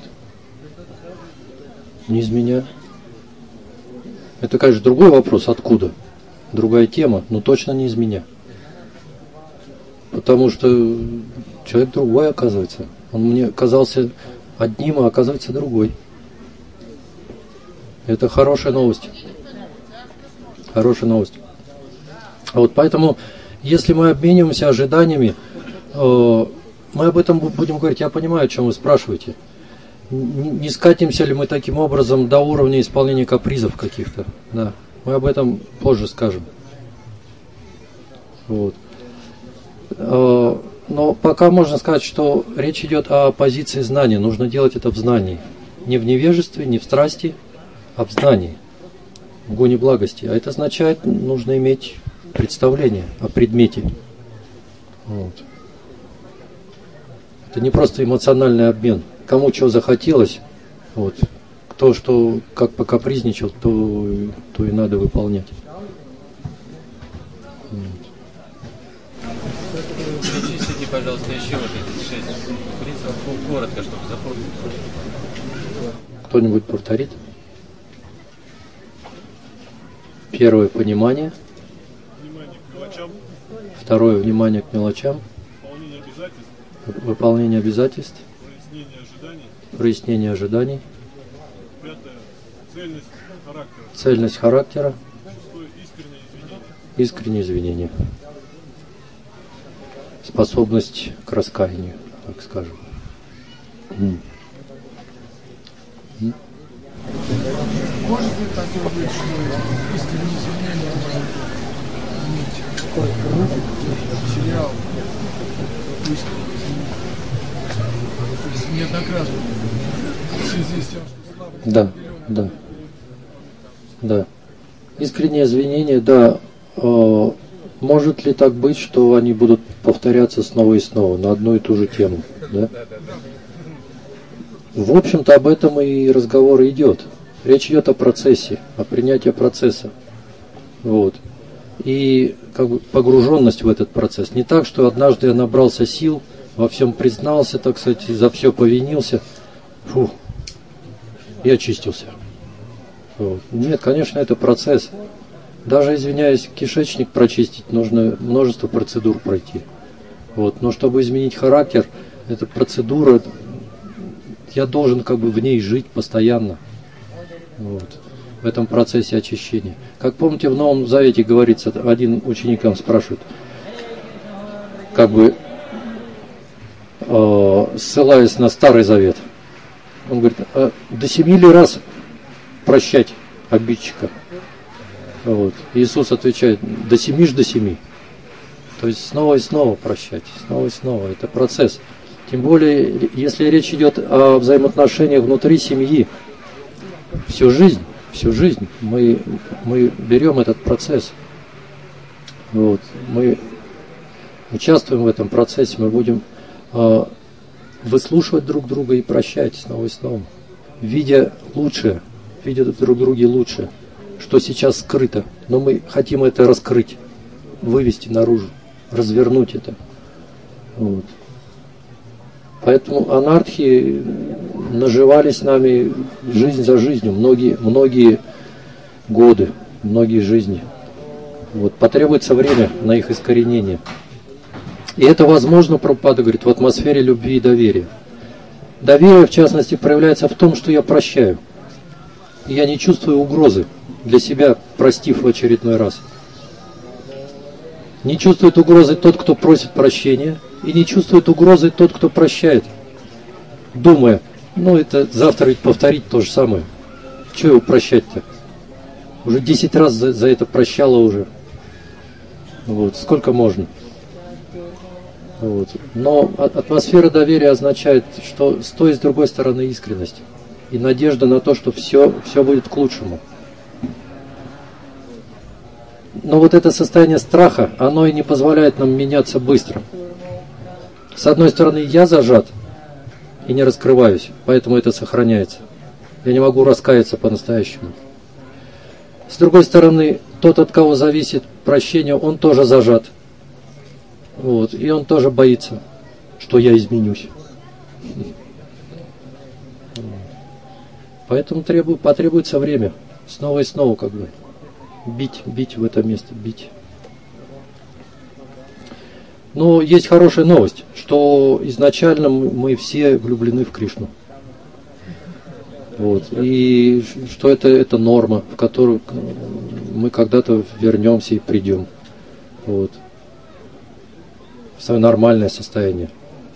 Не из меня. Это, конечно, другой вопрос, откуда? Другая тема, но точно не из меня. Потому что человек другой оказывается. Он мне казался одним, а оказывается другой. Это хорошая новость. Хорошая новость. Вот поэтому, если мы обмениваемся ожиданиями, мы об этом будем говорить. Я понимаю, о чем вы спрашиваете. Не скатимся ли мы таким образом до уровня исполнения капризов каких-то? Да. Мы об этом позже скажем. Вот. Но пока можно сказать, что речь идет о позиции знания. Нужно делать это в знании. Не в невежестве, не в страсти, а в знании. В гуне благости. А это означает, нужно иметь представление о предмете. Вот. Это не просто эмоциональный обмен. Кому чего захотелось, вот, кто что как покапризничал, то и надо выполнять. Перечислите, пожалуйста, еще вот эти 6 принципов, коротко, чтобы запомнить. Кто-нибудь повторит? Первое — понимание. Внимание к мелочам. Второе — внимание к мелочам. Выполнение обязательств. Выполнение обязательств. Прояснение ожиданий. Пятое — цельность характера. Цельность характера. Шестое — искреннее извинение. Искреннее извинение. Способность к раскаянию, так скажем. Может ли такое быть, что искреннее извинение может иметь какой-то руку, сериал искреннее извинение? То есть неоднократно в связи с тем, что слабость. Да. Искреннее извинение, да. Может ли так быть, что они будут повторяться снова и снова на одну и ту же тему? Да? В общем-то, об этом и разговор идет. Речь идет о процессе, о принятии процесса. Вот. И как бы погруженность в этот процесс. Не так, что однажды я набрался сил, во всем признался, так сказать, за все повинился, и очистился. Вот. Нет, конечно, это процесс. Даже, извиняюсь, кишечник прочистить, нужно множество процедур пройти. Вот. Но чтобы изменить характер, эта процедура, я должен как бы в ней жить постоянно. Вот. В этом процессе очищения. Как помните, в Новом Завете говорится, один ученик там спрашивает, как бы ссылаясь на Старый Завет, он говорит, до 7 ли раз прощать обидчика? Вот. Иисус отвечает, до 7 ж до 7. То есть снова и снова прощать, снова и снова. Это процесс. Тем более, если речь идет о взаимоотношениях внутри семьи, всю жизнь мы берем этот процесс. Вот. Мы участвуем в этом процессе, мы будем выслушивать друг друга и прощать снова и снова. Видя лучшее, видя друг друге лучшее, что сейчас скрыто, но мы хотим это раскрыть, вывести наружу, развернуть это. Вот. Поэтому анархи наживали с нами жизнь за жизнью, многие годы, многие жизни. Вот. Потребуется время на их искоренение. И это возможно, Прабхупада говорит, в атмосфере любви и доверия. Доверие, в частности, проявляется в том, что я прощаю. И я не чувствую угрозы для себя, простив в очередной раз. Не чувствует угрозы тот, кто просит прощения, и не чувствует угрозы тот, кто прощает, думая, ну это завтра ведь повторить то же самое. Чего его прощать-то? Уже 10 раз за это прощала уже. Вот, сколько можно? Вот. Но атмосфера доверия означает, что с той и с другой стороны искренность. И надежда на то, что все будет к лучшему. Но вот это состояние страха, оно и не позволяет нам меняться быстро. С одной стороны, я зажат и не раскрываюсь, поэтому это сохраняется. Я не могу раскаяться по-настоящему. С другой стороны, тот, от кого зависит прощение, он тоже зажат. Вот, и он тоже боится, что я изменюсь. Поэтому потребуется время. Снова и снова как бы. Бить в это место, бить. Но есть хорошая новость, что изначально мы все влюблены в Кришну. Вот. И что это норма, в которую мы когда-то вернемся и придем. Вот. В свое нормальное состояние.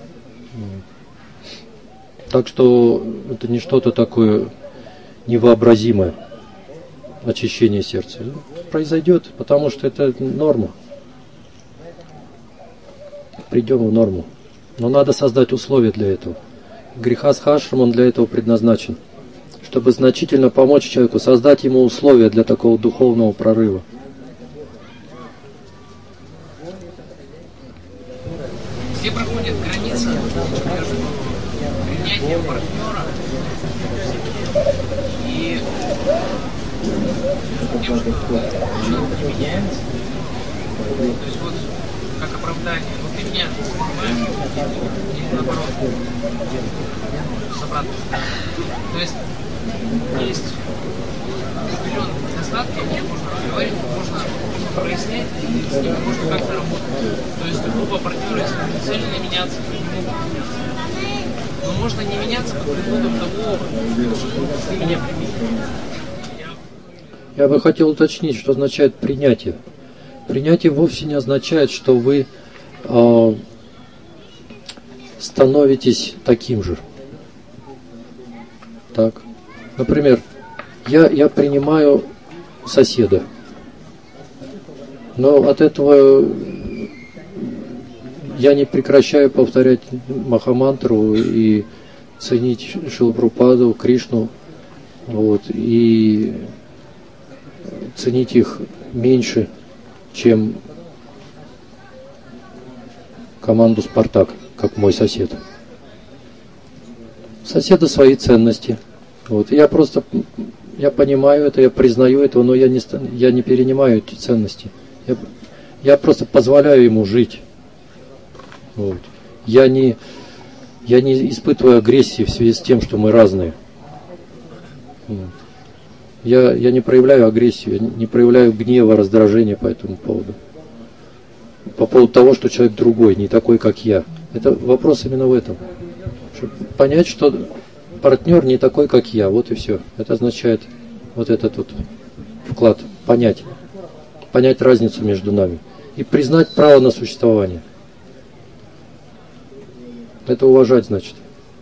Так что это не что-то такое невообразимое. Очищение сердца. Произойдет, потому что это норма. Придем в норму. Но надо создать условия для этого. Грихастха-ашрам, он для этого предназначен. Чтобы значительно помочь человеку, создать ему условия для такого духовного прорыва. Где проходит граница между принятием партнера и тем, что человек не меняется? То есть вот как оправдание, ну ты меня понимаешь, или наоборот, с обратной стороны. То есть определенные недостатки, можно разговаривать, можно прояснять, и с ними можно как-то работать. То есть оба партнера, если они нацелены меняться, то не могут меняться. Но можно не меняться под предлогом того, что ты меня прими. Я бы хотел уточнить, что означает принятие. Принятие вовсе не означает, что вы становитесь таким же. Так. Например, я принимаю соседа, но от этого я не прекращаю повторять Махамантру и ценить Шрилу Прабхупаду, Кришну, вот, и ценить их меньше, чем команду «Спартак», как мой сосед. У соседа свои ценности. Вот. Я понимаю это, я признаю это, но я не перенимаю эти ценности. Я просто позволяю ему жить. Вот. Я не испытываю агрессии в связи с тем, что мы разные. Вот. Я не проявляю агрессию, я не проявляю гнева, раздражения по этому поводу. По поводу того, что человек другой, не такой, как я. Это вопрос именно в этом. Чтобы понять, что партнер не такой, как я. Вот и все. Это означает вот этот вот вклад. Понять разницу между нами. И признать право на существование. Это уважать, значит.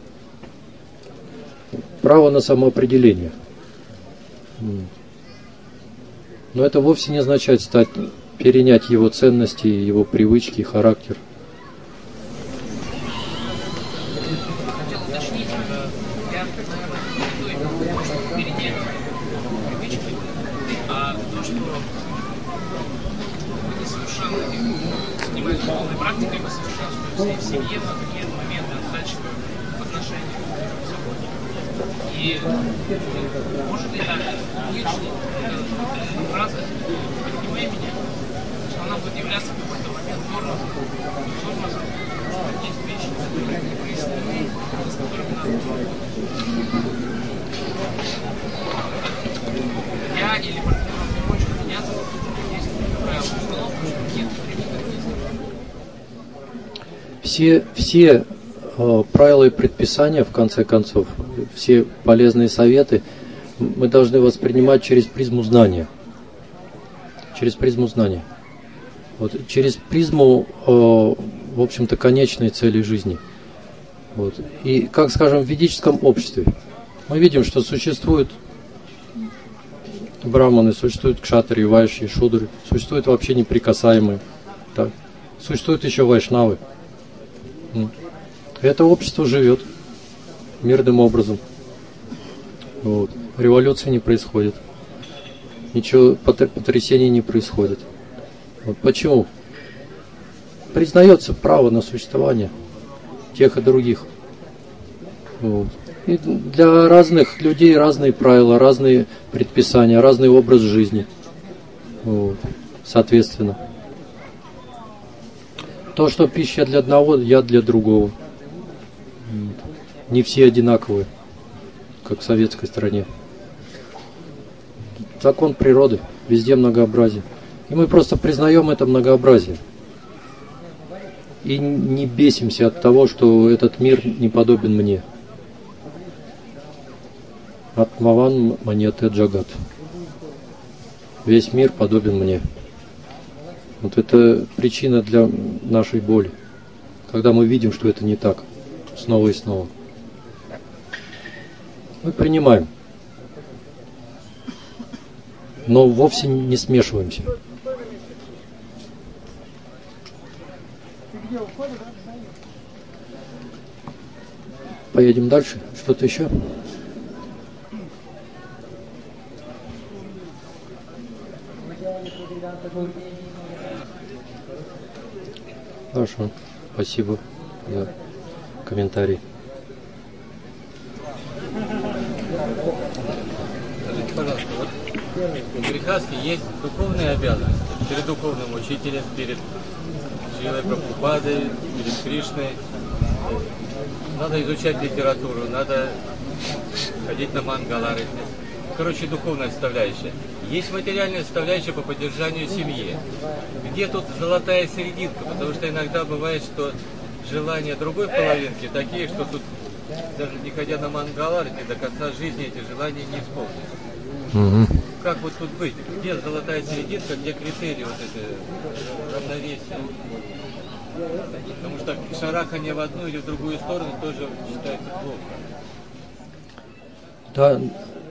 Право на самоопределение. Но это вовсе не означает перенять его ценности, его привычки, характер. Хотел уточнить, я, наверное, может перенять привычки, а то, что мы несовершенны, занимаемся полной практикой, мы совершенствуемся и в семье, на какие-то моменты оттачиваем в отношениях между собой. И может ли так быть, что фраза «принимай меня», что она будет являться в какой-то момент тормозом, что есть вещи, которые не прояснены, с которыми надо работать. Я или партнером не хочет меняться, есть такая установка, что нет времени. все правила и предписания, в конце концов, все полезные советы мы должны воспринимать через призму знания. Через призму знания. Вот, через призму, в общем-то, конечной цели жизни. Вот. И, как скажем, в ведическом обществе мы видим, что существуют браманы, существуют кшатри, вайши, шудры, существуют вообще неприкасаемые. Так. Существуют еще вайшнавы. Это общество живет мирным образом. Вот. Революции не происходит. Ничего потрясений не происходит. Вот почему? Признается право на существование тех и других. Вот. И для разных людей разные правила, разные предписания, разный образ жизни. Вот. Соответственно. То, что пища для одного, яд для другого. Не все одинаковые, как в советской стране. Закон природы, везде многообразие. И мы просто признаем это многообразие. И не бесимся от того, что этот мир не подобен мне. Атмаван маньяте джагат. Весь мир подобен мне. Вот это причина для нашей боли. Когда мы видим, что это не так. Снова и снова. Мы принимаем. Но вовсе не смешиваемся. Поедем дальше. Что-то еще? Хорошо. Спасибо за комментарий. Скажите, пожалуйста, вот у грехаски есть духовные обязанности перед духовным учителем, перед Шрилой Прабхупадой, перед Кришной. Надо изучать литературу, надо ходить на мангалары. Короче, духовная составляющая. Есть материальная составляющая по поддержанию семьи. Где тут золотая серединка? Потому что иногда бывает, что желания другой половинки такие, что тут даже не ходя на мангалары, до конца жизни эти желания не исполнятся. Как вот тут быть? Где золотая серединка, где критерии вот это равновесие? Потому что шарахание в одну или в другую сторону тоже считается плохо. Да,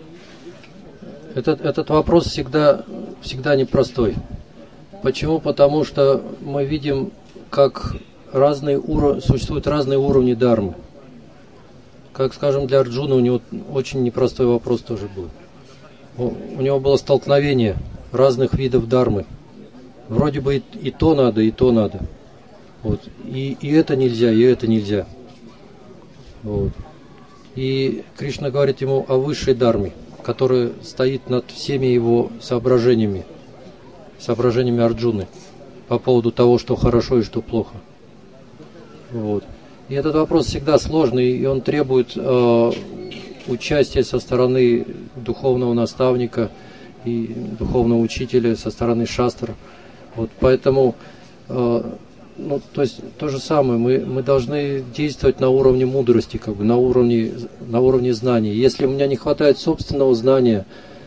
этот вопрос всегда непростой. Почему? Потому что мы видим, как существуют разные уровни дхармы. Как, скажем, для Арджуна у него очень непростой вопрос тоже был. У него было столкновение разных видов дхармы. Вроде бы и то надо, и то надо. Вот. И это нельзя, и это нельзя. Вот. И Кришна говорит ему о высшей дхарме, которая стоит над всеми его соображениями Арджуны по поводу того, что хорошо и что плохо. Вот. И этот вопрос всегда сложный, и он требует участия со стороны духовного наставника и духовного учителя, со стороны шастр. Вот. Поэтому, то есть то же самое, мы должны действовать на уровне мудрости, как бы, на уровне знаний. Если у меня не хватает собственного знания,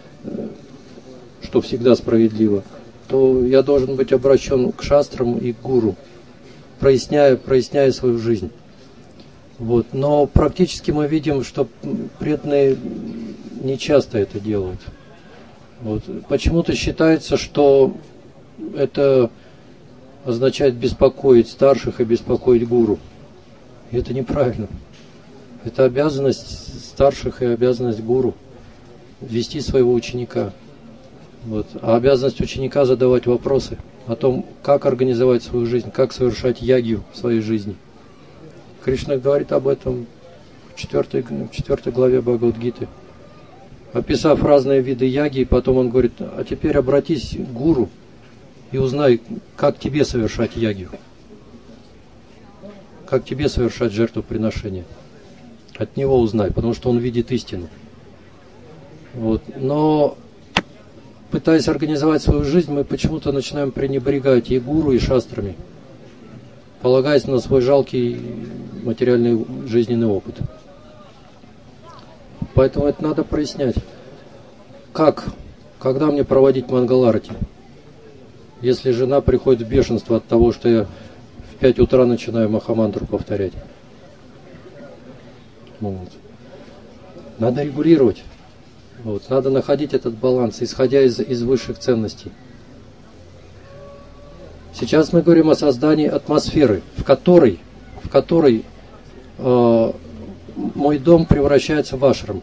что всегда справедливо, то я должен быть обращен к шастрам и к гуру, проясняя свою жизнь. Вот. Но практически мы видим, что преданные не часто это делают. Вот. Почему-то считается, что это означает беспокоить старших и беспокоить гуру. И это неправильно. Это обязанность старших и обязанность гуру вести своего ученика. Вот. А обязанность ученика задавать вопросы о том, как организовать свою жизнь, как совершать ягью в своей жизни. Кришна говорит об этом в 4 главе Бхагавад-гиты. Описав разные виды яги, потом он говорит: а теперь обратись к гуру и узнай, как тебе совершать ягью. Как тебе совершать жертвоприношение. От него узнай, потому что он видит истину. Вот. Но пытаясь организовать свою жизнь, мы почему-то начинаем пренебрегать и гуру, и шастрами. полагаясь на свой жалкий материальный жизненный опыт. Поэтому это надо прояснять. Когда мне проводить мангаларати? Если жена приходит в бешенство от того, что я в 5 утра начинаю махамантру повторять. Вот. Надо регулировать. Вот. Надо находить этот баланс, исходя из высших ценностей. Сейчас мы говорим о создании атмосферы, в которой мой дом превращается в ашрам.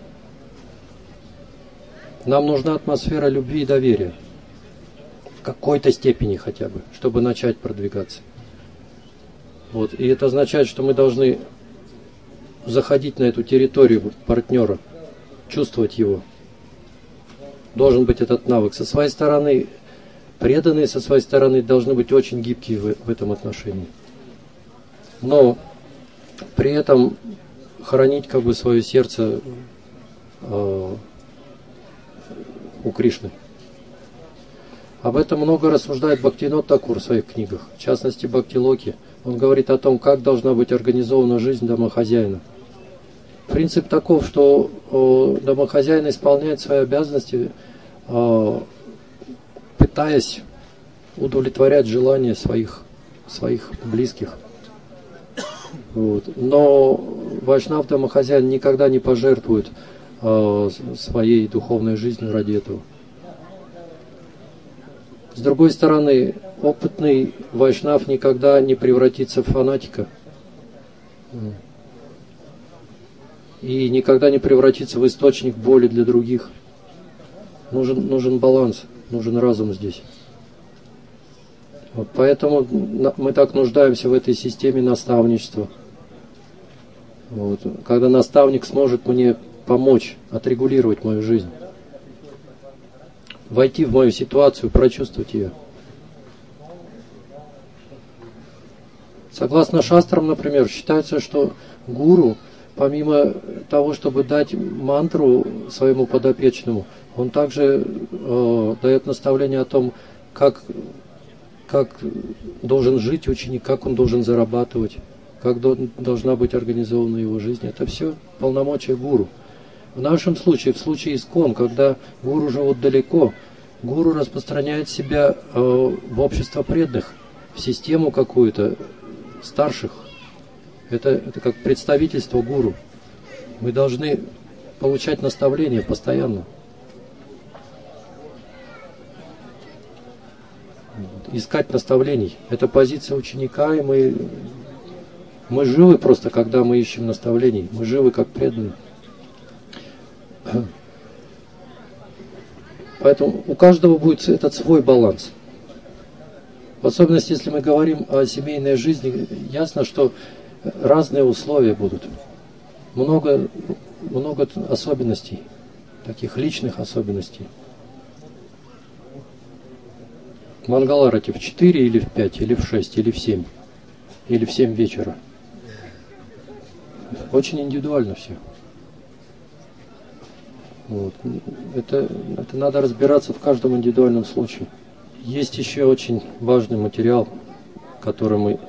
Нам нужна атмосфера любви и доверия. В какой-то степени хотя бы, чтобы начать продвигаться. Вот. И это означает, что мы должны заходить на эту территорию партнера, чувствовать его. Должен быть этот навык. Со своей стороны, преданные со своей стороны должны быть очень гибкие в этом отношении. Но при этом хранить как бы свое сердце у Кришны. Об этом много рассуждает Бхактивинод Такур в своих книгах. В частности, Бхакти-Локи. Он говорит о том, как должна быть организована жизнь домохозяина. Принцип таков, что домохозяин исполняет свои обязанности, пытаясь удовлетворять желания своих близких. Вот. Но вайшнав домохозяин никогда не пожертвует своей духовной жизнью ради этого. С другой стороны, опытный вайшнав никогда не превратится в фанатика и никогда не превратится в источник боли для других. Нужен баланс, нужен разум здесь. Вот поэтому мы так нуждаемся в этой системе наставничества. Вот. Когда наставник сможет мне помочь отрегулировать мою жизнь, войти в мою ситуацию, прочувствовать ее. Согласно шастрам, например, считается, что гуру, помимо того, чтобы дать мантру своему подопечному, он также дает наставление о том, как должен жить ученик, как он должен зарабатывать, как должна быть организована его жизнь. Это все полномочия гуру. В нашем случае, в случае ИСККОН, когда гуру живут далеко, гуру распространяет себя в общество преданных, в систему какую-то старших. Это как представительство гуру. Мы должны получать наставления постоянно. Искать наставлений. Это позиция ученика, и мы живы просто, когда мы ищем наставлений. Мы живы как преданные. Поэтому у каждого будет этот свой баланс. В особенности, если мы говорим о семейной жизни, ясно, что разные условия будут. Много особенностей, таких личных особенностей. Мангаларати в 4 или в 5, или в 6, или в 7, или в 7 вечера. Очень индивидуально все. Вот. Это надо разбираться в каждом индивидуальном случае. Есть еще очень важный материал, который мы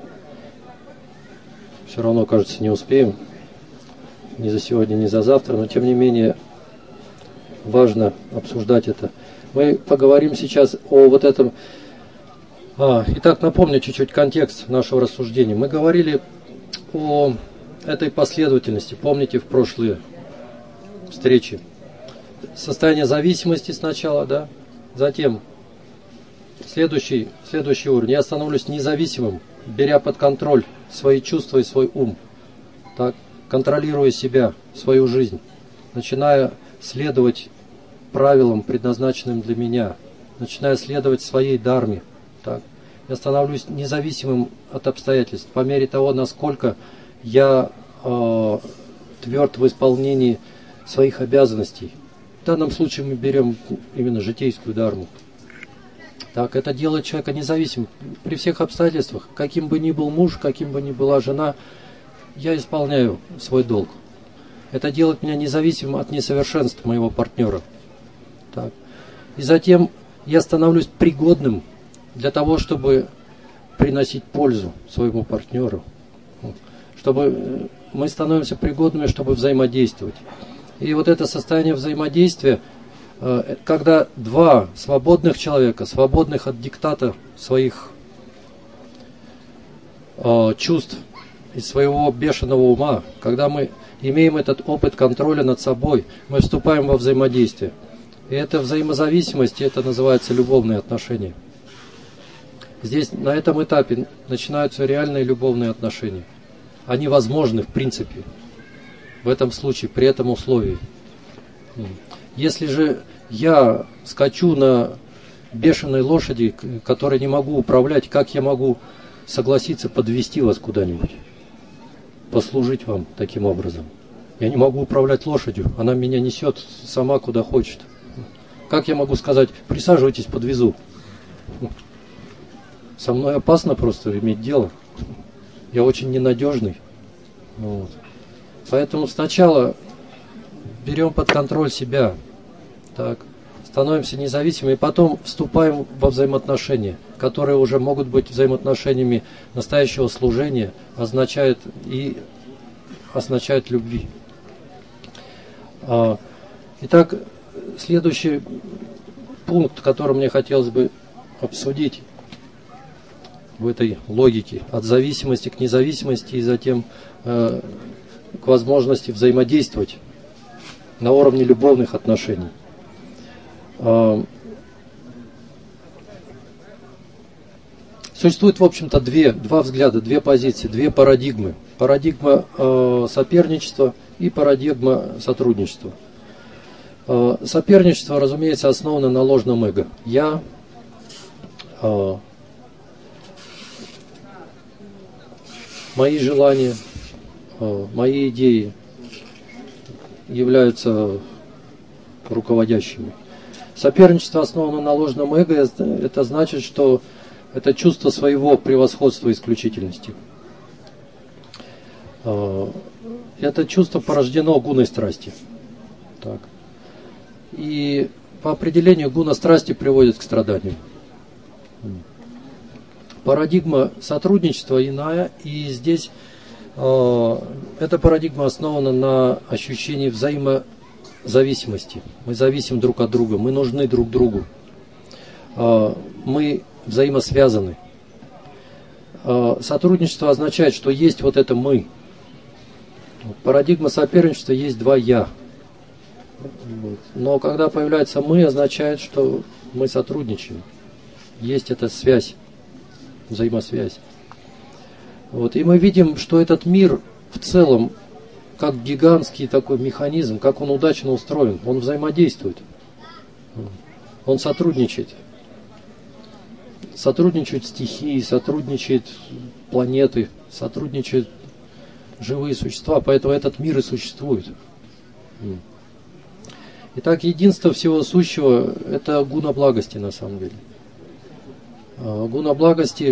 все равно, кажется, не успеем. Ни за сегодня, ни за завтра, но тем не менее важно обсуждать это. Мы поговорим сейчас о вот этом. Итак, напомню чуть-чуть контекст нашего рассуждения. Мы говорили о этой последовательности, помните, в прошлые встречи. Состояние зависимости сначала, да? Затем следующий уровень. Я становлюсь независимым, беря под контроль свои чувства и свой ум. Так? Контролируя себя, свою жизнь. Начиная следовать правилам, предназначенным для меня. Начиная следовать своей дхарме. Так? Я становлюсь независимым от обстоятельств. По мере того, насколько я тверд в исполнении своих обязанностей. В данном случае мы берем именно житейскую дхарму. Так, это делает человека независимым при всех обстоятельствах. Каким бы ни был муж, каким бы ни была жена, я исполняю свой долг. Это делает меня независимым от несовершенств моего партнера. Так. И затем я становлюсь пригодным для того, чтобы приносить пользу своему партнеру, чтобы мы становимся пригодными, чтобы взаимодействовать. И вот это состояние взаимодействия, когда два свободных человека, свободных от диктата своих чувств и своего бешеного ума, когда мы имеем этот опыт контроля над собой, мы вступаем во взаимодействие. И это взаимозависимость, это называется любовные отношения. Здесь на этом этапе начинаются реальные любовные отношения. Они возможны в принципе, в этом случае, при этом условии. Если же я скачу на бешеной лошади, которой не могу управлять, как я могу согласиться подвести вас куда-нибудь, послужить вам таким образом? Я не могу управлять лошадью, она меня несет сама куда хочет. Как я могу сказать: присаживайтесь, подвезу? Со мной опасно просто иметь дело. Я очень ненадежный. Вот. Поэтому сначала берем под контроль себя, так, становимся независимыми, и потом вступаем во взаимоотношения, которые уже могут быть взаимоотношениями настоящего служения, означают любви. Итак, следующий пункт, который мне хотелось бы обсудить в этой логике, от зависимости к независимости и затем к возможности взаимодействовать на уровне любовных отношений. Существует, в общем-то, два взгляда, две позиции, две парадигмы. Парадигма соперничества и парадигма сотрудничества. Соперничество, разумеется, основано на ложном эго. Я мои желания, мои идеи являются руководящими. Соперничество основано на ложном эго. Это значит, что это чувство своего превосходства и исключительности. Это чувство порождено гуной страсти. Так. И по определению гуна страсти приводит к страданию. Парадигма сотрудничества иная, и здесь эта парадигма основана на ощущении взаимозависимости. Мы зависим друг от друга, мы нужны друг другу, мы взаимосвязаны. Сотрудничество означает, что есть вот это «мы». Парадигма соперничества есть два «я». Но когда появляется «мы», означает, что мы сотрудничаем. Есть эта связь, взаимосвязь. Вот. И мы видим, что этот мир в целом, как гигантский такой механизм, как он удачно устроен, он взаимодействует, он сотрудничает. Сотрудничают стихии, сотрудничают планеты, сотрудничают живые существа, поэтому этот мир и существует. Итак, единство всего сущего – это гуна благости на самом деле. Гуна благости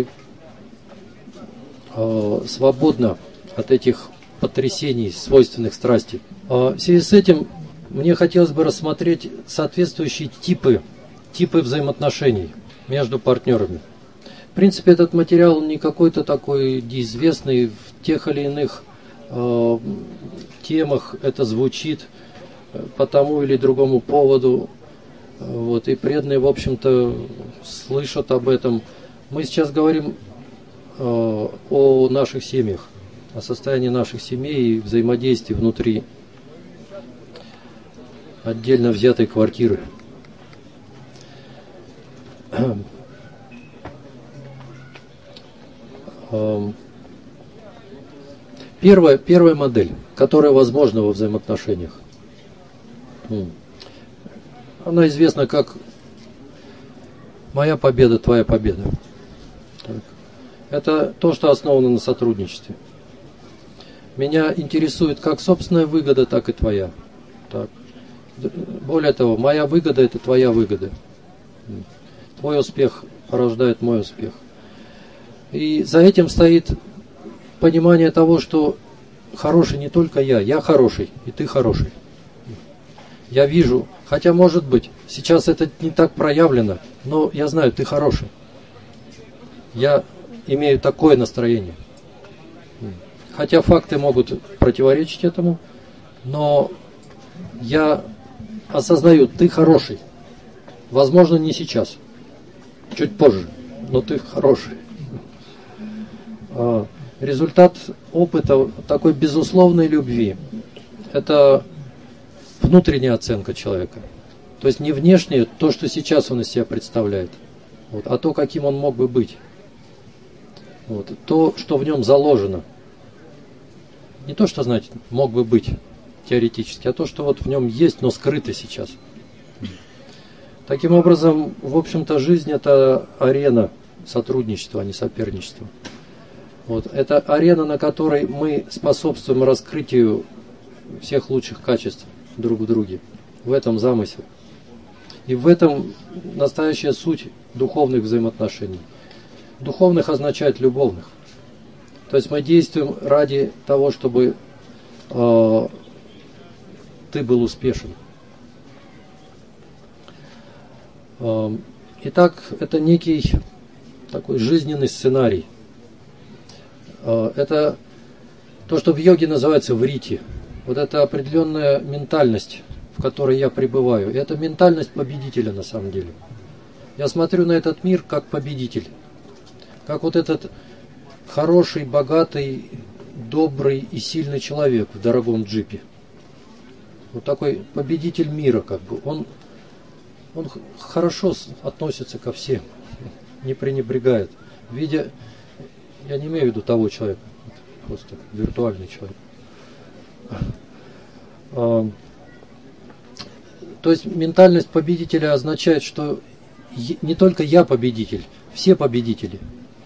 свободна от этих потрясений, свойственных страсти. В связи с этим мне хотелось бы рассмотреть соответствующие типы взаимоотношений между партнерами. В принципе, этот материал не какой-то такой неизвестный, в тех или иных темах это звучит по тому или другому поводу. Вот, и преданные, в общем-то, слышат об этом. Мы сейчас говорим о наших семьях, о состоянии наших семей и взаимодействии внутри отдельно взятой квартиры. Первая модель, которая возможна во взаимоотношениях. Она известна как «моя победа, твоя победа». Так. Это то, что основано на сотрудничестве. Меня интересует как собственная выгода, так и твоя. Так. Более того, моя выгода – это твоя выгода. Твой успех порождает мой успех. И за этим стоит понимание того, что хороший не только я хороший, и ты хороший. Я вижу, хотя, может быть, сейчас это не так проявлено, но я знаю, ты хороший. Я имею такое настроение. Хотя факты могут противоречить этому, но я осознаю, ты хороший. Возможно, не сейчас, чуть позже, но ты хороший. Результат опыта такой безусловной любви – это внутренняя оценка человека. То есть не внешнее, то, что сейчас он из себя представляет, вот, а то, каким он мог бы быть. Вот, то, что в нем заложено. Не то, что, знаете, мог бы быть теоретически, а то, что вот в нем есть, но скрыто сейчас. Таким образом, в общем-то, жизнь – это арена сотрудничества, а не соперничества. Вот. Это арена, на которой мы способствуем раскрытию всех лучших качеств друг в друге. В этом замысел. И в этом настоящая суть духовных взаимоотношений. Духовных означает любовных. То есть мы действуем ради того, чтобы ты был успешен. Итак, это некий такой жизненный сценарий. Это то, что в йоге называется врити. Вот это определенная ментальность, в которой я пребываю. И это ментальность победителя на самом деле. Я смотрю на этот мир как победитель. Как вот этот хороший, богатый, добрый и сильный человек в дорогом джипе. Вот такой победитель мира как бы. Он хорошо относится ко всем, не пренебрегает. Видя, я не имею в виду того человека, просто виртуальный человек. То есть ментальность победителя означает, что не только я победитель, все победители.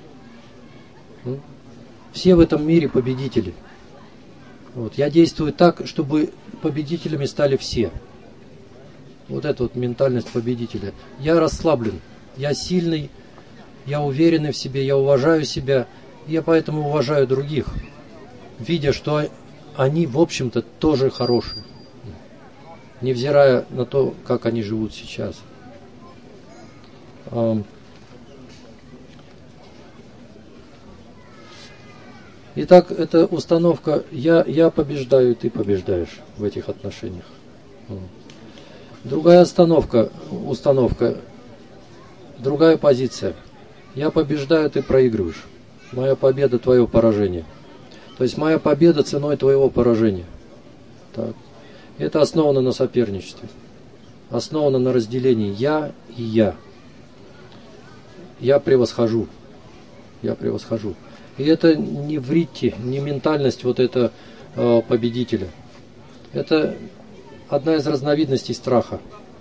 Все в этом мире победители. Вот. Я действую так, чтобы победителями стали все. Вот это вот ментальность победителя. Я расслаблен, я сильный, я уверенный в себе, я уважаю себя, и я поэтому уважаю других, видя, что они, в общем-то, тоже хорошие, невзирая на то, как они живут сейчас. Итак, это установка «я побеждаю, ты побеждаешь» в этих отношениях. Другая установка, другая позиция. Я побеждаю, ты проигрываешь. Моя победа, твое поражение. То есть моя победа ценой твоего поражения. Так. Это основано на соперничестве. Основано на разделении я и я. Я превосхожу. Я превосхожу. И это не вритти, не ментальность вот это победителя. Это одна из разновидностей страха.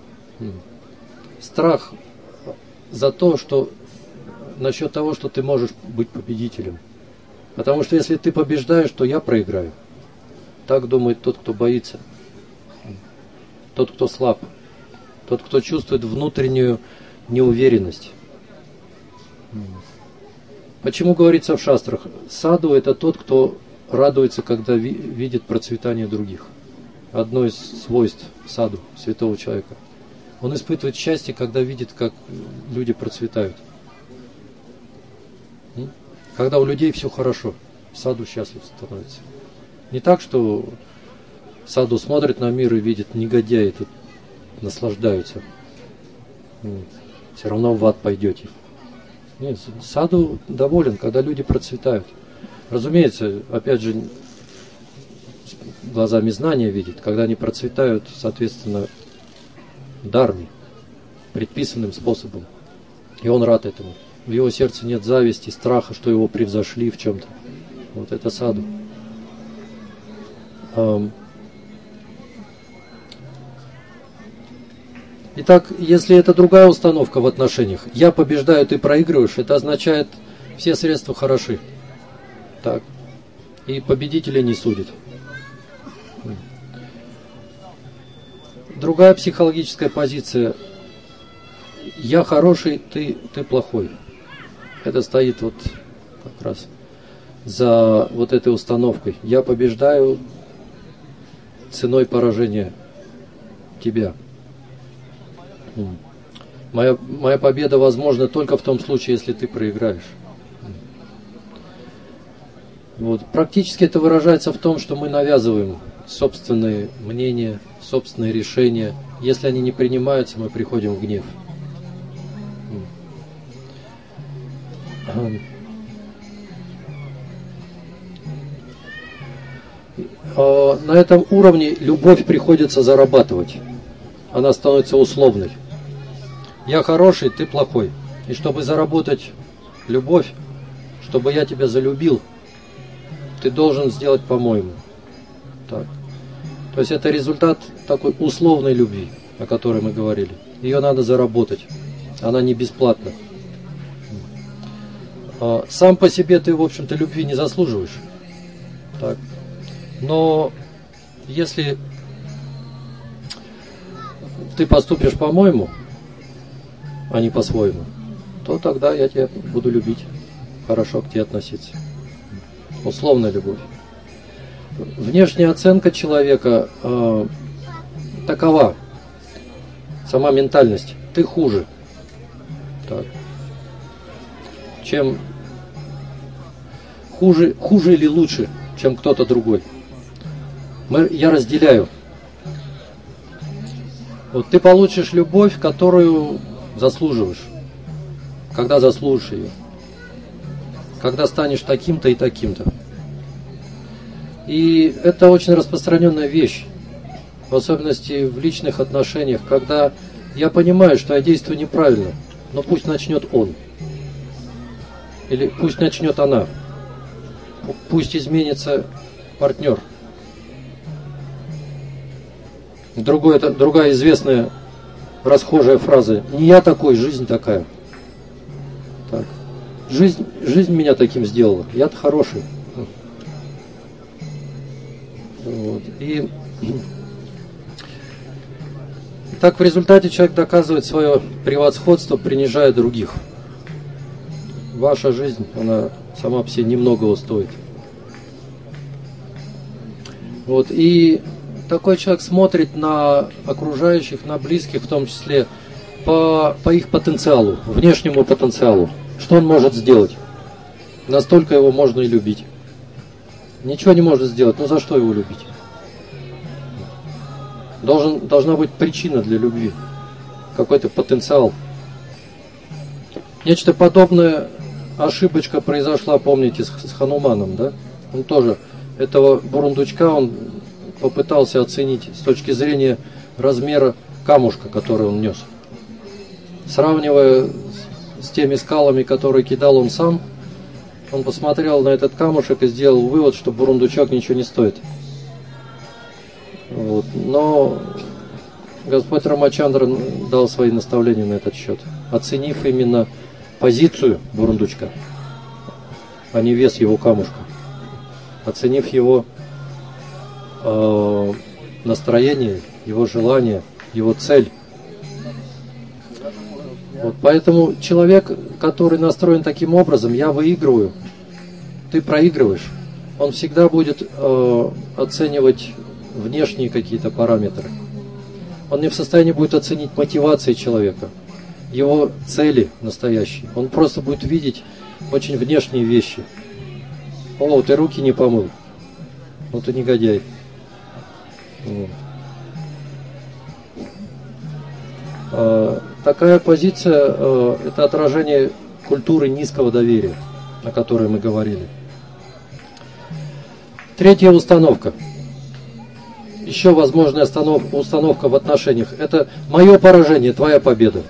Страх за то, что насчет того, что ты можешь быть победителем. Потому что если ты побеждаешь, то я проиграю. Так думает тот, кто боится. Тот, кто слаб. Тот, кто чувствует внутреннюю неуверенность. Почему говорится в шастрах? Саду – это тот, кто радуется, когда видит процветание других. Одно из свойств саду, святого человека. Он испытывает счастье, когда видит, как люди процветают. Когда у людей все хорошо, саду счастлив становится. Не так, что саду смотрит на мир и видит негодяи, тут наслаждаются. Все равно в ад пойдете. Нет, саду доволен, когда люди процветают. Разумеется, опять же, глазами знания видит, когда они процветают, соответственно, дарми, предписанным способом. И он рад этому. В его сердце нет зависти, страха, что его превзошли в чем-то. Вот это саду. Итак, если это другая установка в отношениях, я побеждаю, ты проигрываешь, это означает, все средства хороши. Так. И победителя не судят. Другая психологическая позиция. Я хороший, ты плохой. Это стоит вот как раз за вот этой установкой. Я побеждаю ценой поражения тебя. Моя победа возможна только в том случае, если ты проиграешь. Вот. Практически это выражается в том, что мы навязываем собственные мнения, собственные решения. Если они не принимаются, мы приходим в гнев. На этом уровне любовь приходится зарабатывать. Она становится условной. Я хороший, ты плохой. И чтобы заработать любовь, чтобы я тебя залюбил, ты должен сделать по-моему. Так. То есть это результат такой условной любви, о которой мы говорили. Ее надо заработать. Она не бесплатна. Сам по себе ты, в общем-то, любви не заслуживаешь. Так. Но если ты поступишь по-моему, а не по-своему, то тогда я тебя буду любить, хорошо к тебе относиться. Условная любовь. Внешняя оценка человека такова. Сама ментальность. Ты хуже. Так. Чем хуже или лучше, чем кто-то другой. Я разделяю. Вот ты получишь любовь, которую заслуживаешь. Когда заслужишь ее. Когда станешь таким-то и таким-то. И это очень распространенная вещь. В особенности в личных отношениях, когда я понимаю, что я действую неправильно, но пусть начнет он. Или пусть начнет она. Пусть изменится партнер. Другая известная расхожая фраза: не я такой, жизнь такая. Так. Жизнь меня таким сделала. Я-то хороший. Вот. И так в результате человек доказывает свое превосходство, принижая других. Ваша жизнь, она сама по себе немногого стоит. Вот. И такой человек смотрит на окружающих, на близких, в том числе по их потенциалу, внешнему потенциалу. Что он может сделать? Настолько его можно и любить. Ничего не может сделать, но за что его любить? Должна быть причина для любви. Какой-то потенциал. Нечто подобное, ошибочка произошла, помните, с Хануманом, да? Он тоже, этого бурундучка, он попытался оценить с точки зрения размера камушка, который он нес. Сравнивая с теми скалами, которые кидал он сам, он посмотрел на этот камушек и сделал вывод, что бурундучок ничего не стоит. Вот. Но Господь Рамачандра дал свои наставления на этот счет, оценив именно позицию бурундучка, а не вес его камушка, оценив его настроение, его желание, его цель. Вот, поэтому человек, который настроен таким образом: я выигрываю, ты проигрываешь, он всегда будет оценивать внешние какие-то параметры. Он не в состоянии будет оценить мотивации человека, его цели настоящие. Он просто будет видеть очень внешние вещи. О, ты руки не помыл, ну ты негодяй. Такая позиция – это отражение культуры низкого доверия, о которой мы говорили. Третья установка. Еще возможная установка в отношениях – это мое поражение, твоя победа.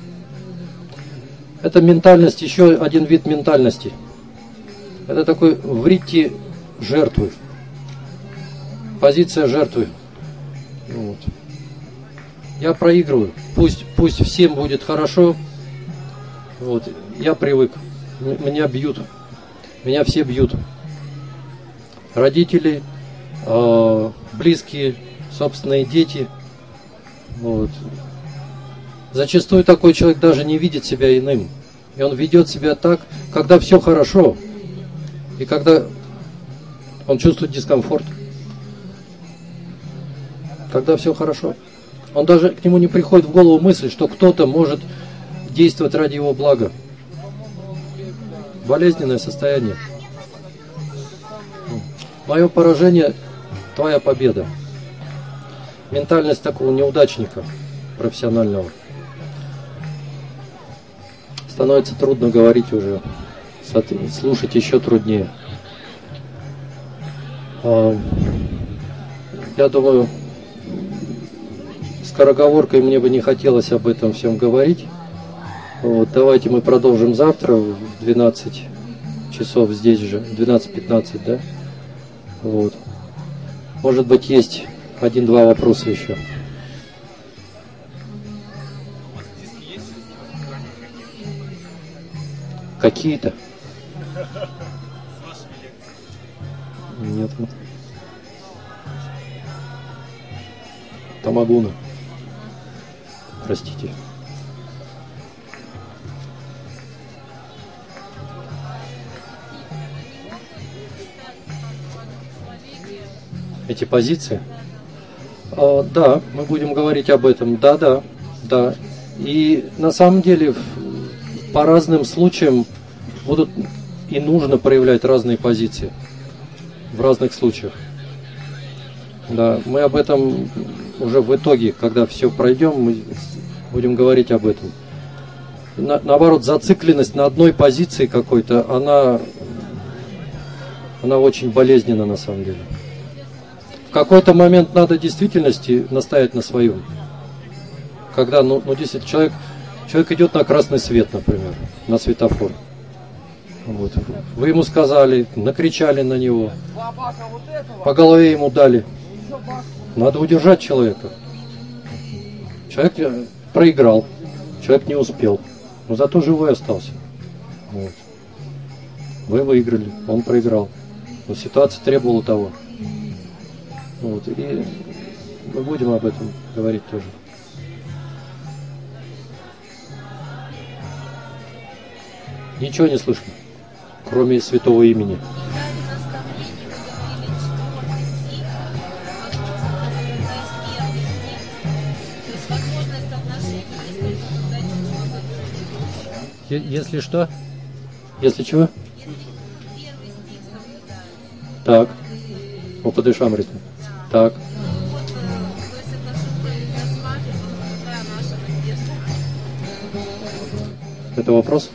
Это ментальность, еще один вид ментальности. Это такой вритти жертвы. Позиция жертвы. Вот. Я проигрываю. Пусть всем будет хорошо. Вот. Я привык. Меня бьют. Меня все бьют. Родители, близкие, собственные дети. Вот. Зачастую такой человек даже не видит себя иным. И он ведет себя так, когда все хорошо. И когда он чувствует дискомфорт. Когда все хорошо. Он даже к нему не приходит в голову мысль, что кто-то может действовать ради его блага. Болезненное состояние. Мое поражение – твоя победа. Ментальность такого неудачника профессионального. Становится трудно говорить уже, слушать еще труднее. Я думаю, скороговоркой мне бы не хотелось об этом всем говорить. Вот, давайте мы продолжим завтра в 12 часов здесь же, 12:15, да? Вот. Может быть, есть 1-2 вопроса еще. Какие-то? Нет. Тамагуна. Простите. Эти позиции? Да, мы будем говорить об этом. Да. И на самом деле по разным случаям будут и нужно проявлять разные позиции в разных случаях. Да, мы об этом уже в итоге, когда все пройдем, мы будем говорить об этом. Наоборот, зацикленность на одной позиции какой-то, она очень болезненна на самом деле. В какой-то момент надо в действительности настоять на своем. Когда, действительно, человек идет на красный свет, например, на светофор. Вот. Вы ему сказали, накричали на него, по голове ему дали. Надо удержать человека. Человек проиграл, человек не успел, но зато живой остался. Вот. Вы выиграли, он проиграл. Но ситуация требовала того. Вот. И мы будем об этом говорить тоже. Ничего не слышно, кроме святого имени. Если что? Если чего? Так. Упадышамрита. Так. Это вопрос?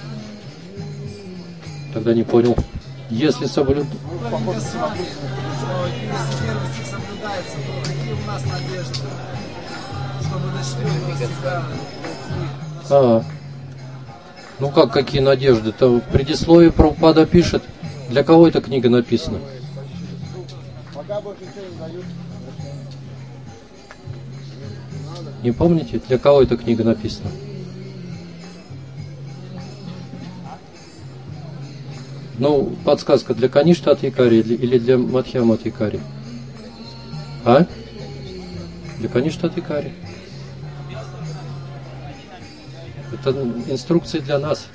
Тогда не понял. Если соблюдается, соблюдается, то какие у нас надежды, чтобы достигнуть? Ну как, какие надежды? Там в предисловии Прабхупада пишет, для кого эта книга написана. Не помните, для кого эта книга написана? Подсказка, для Каништа Адхикари или для Мадхьяма Адхикари? Для Каништа Адхикари. Это инструкции для нас.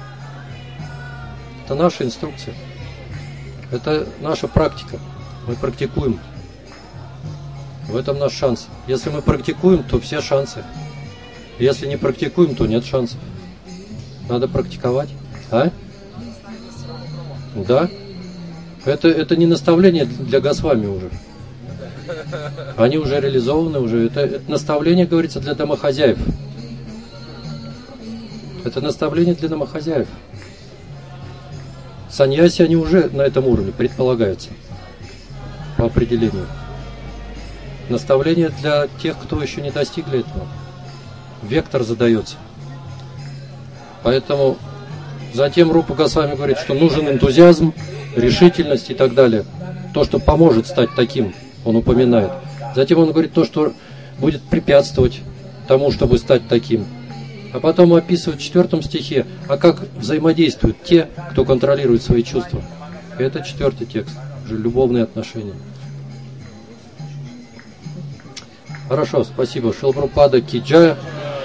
Это наша инструкция. Это наша практика. Мы практикуем. В этом наш шанс. Если мы практикуем, то все шансы. Если не практикуем, то нет шансов. Надо практиковать. Да? Это не наставление для Госвами уже. Они уже реализованы уже. Это наставление, говорится, для домохозяев. Это наставление для домохозяев. Саньяси, они уже на этом уровне, предполагается. По определению. Наставление для тех, кто еще не достигли этого. Вектор задается. Поэтому затем Рупа Госвами говорит, что нужен энтузиазм, решительность и так далее. То, что поможет стать таким, он упоминает. Затем он говорит то, что будет препятствовать тому, чтобы стать таким. А потом описывает в 4 стихе, как взаимодействуют те, кто контролирует свои чувства. И это 4 текст, уже любовные отношения. Хорошо, спасибо. Шрила Прабхупада ки джай.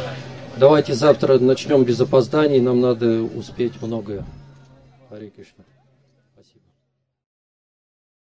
Давайте завтра начнем без опозданий, нам надо успеть многое. Харе Кришна.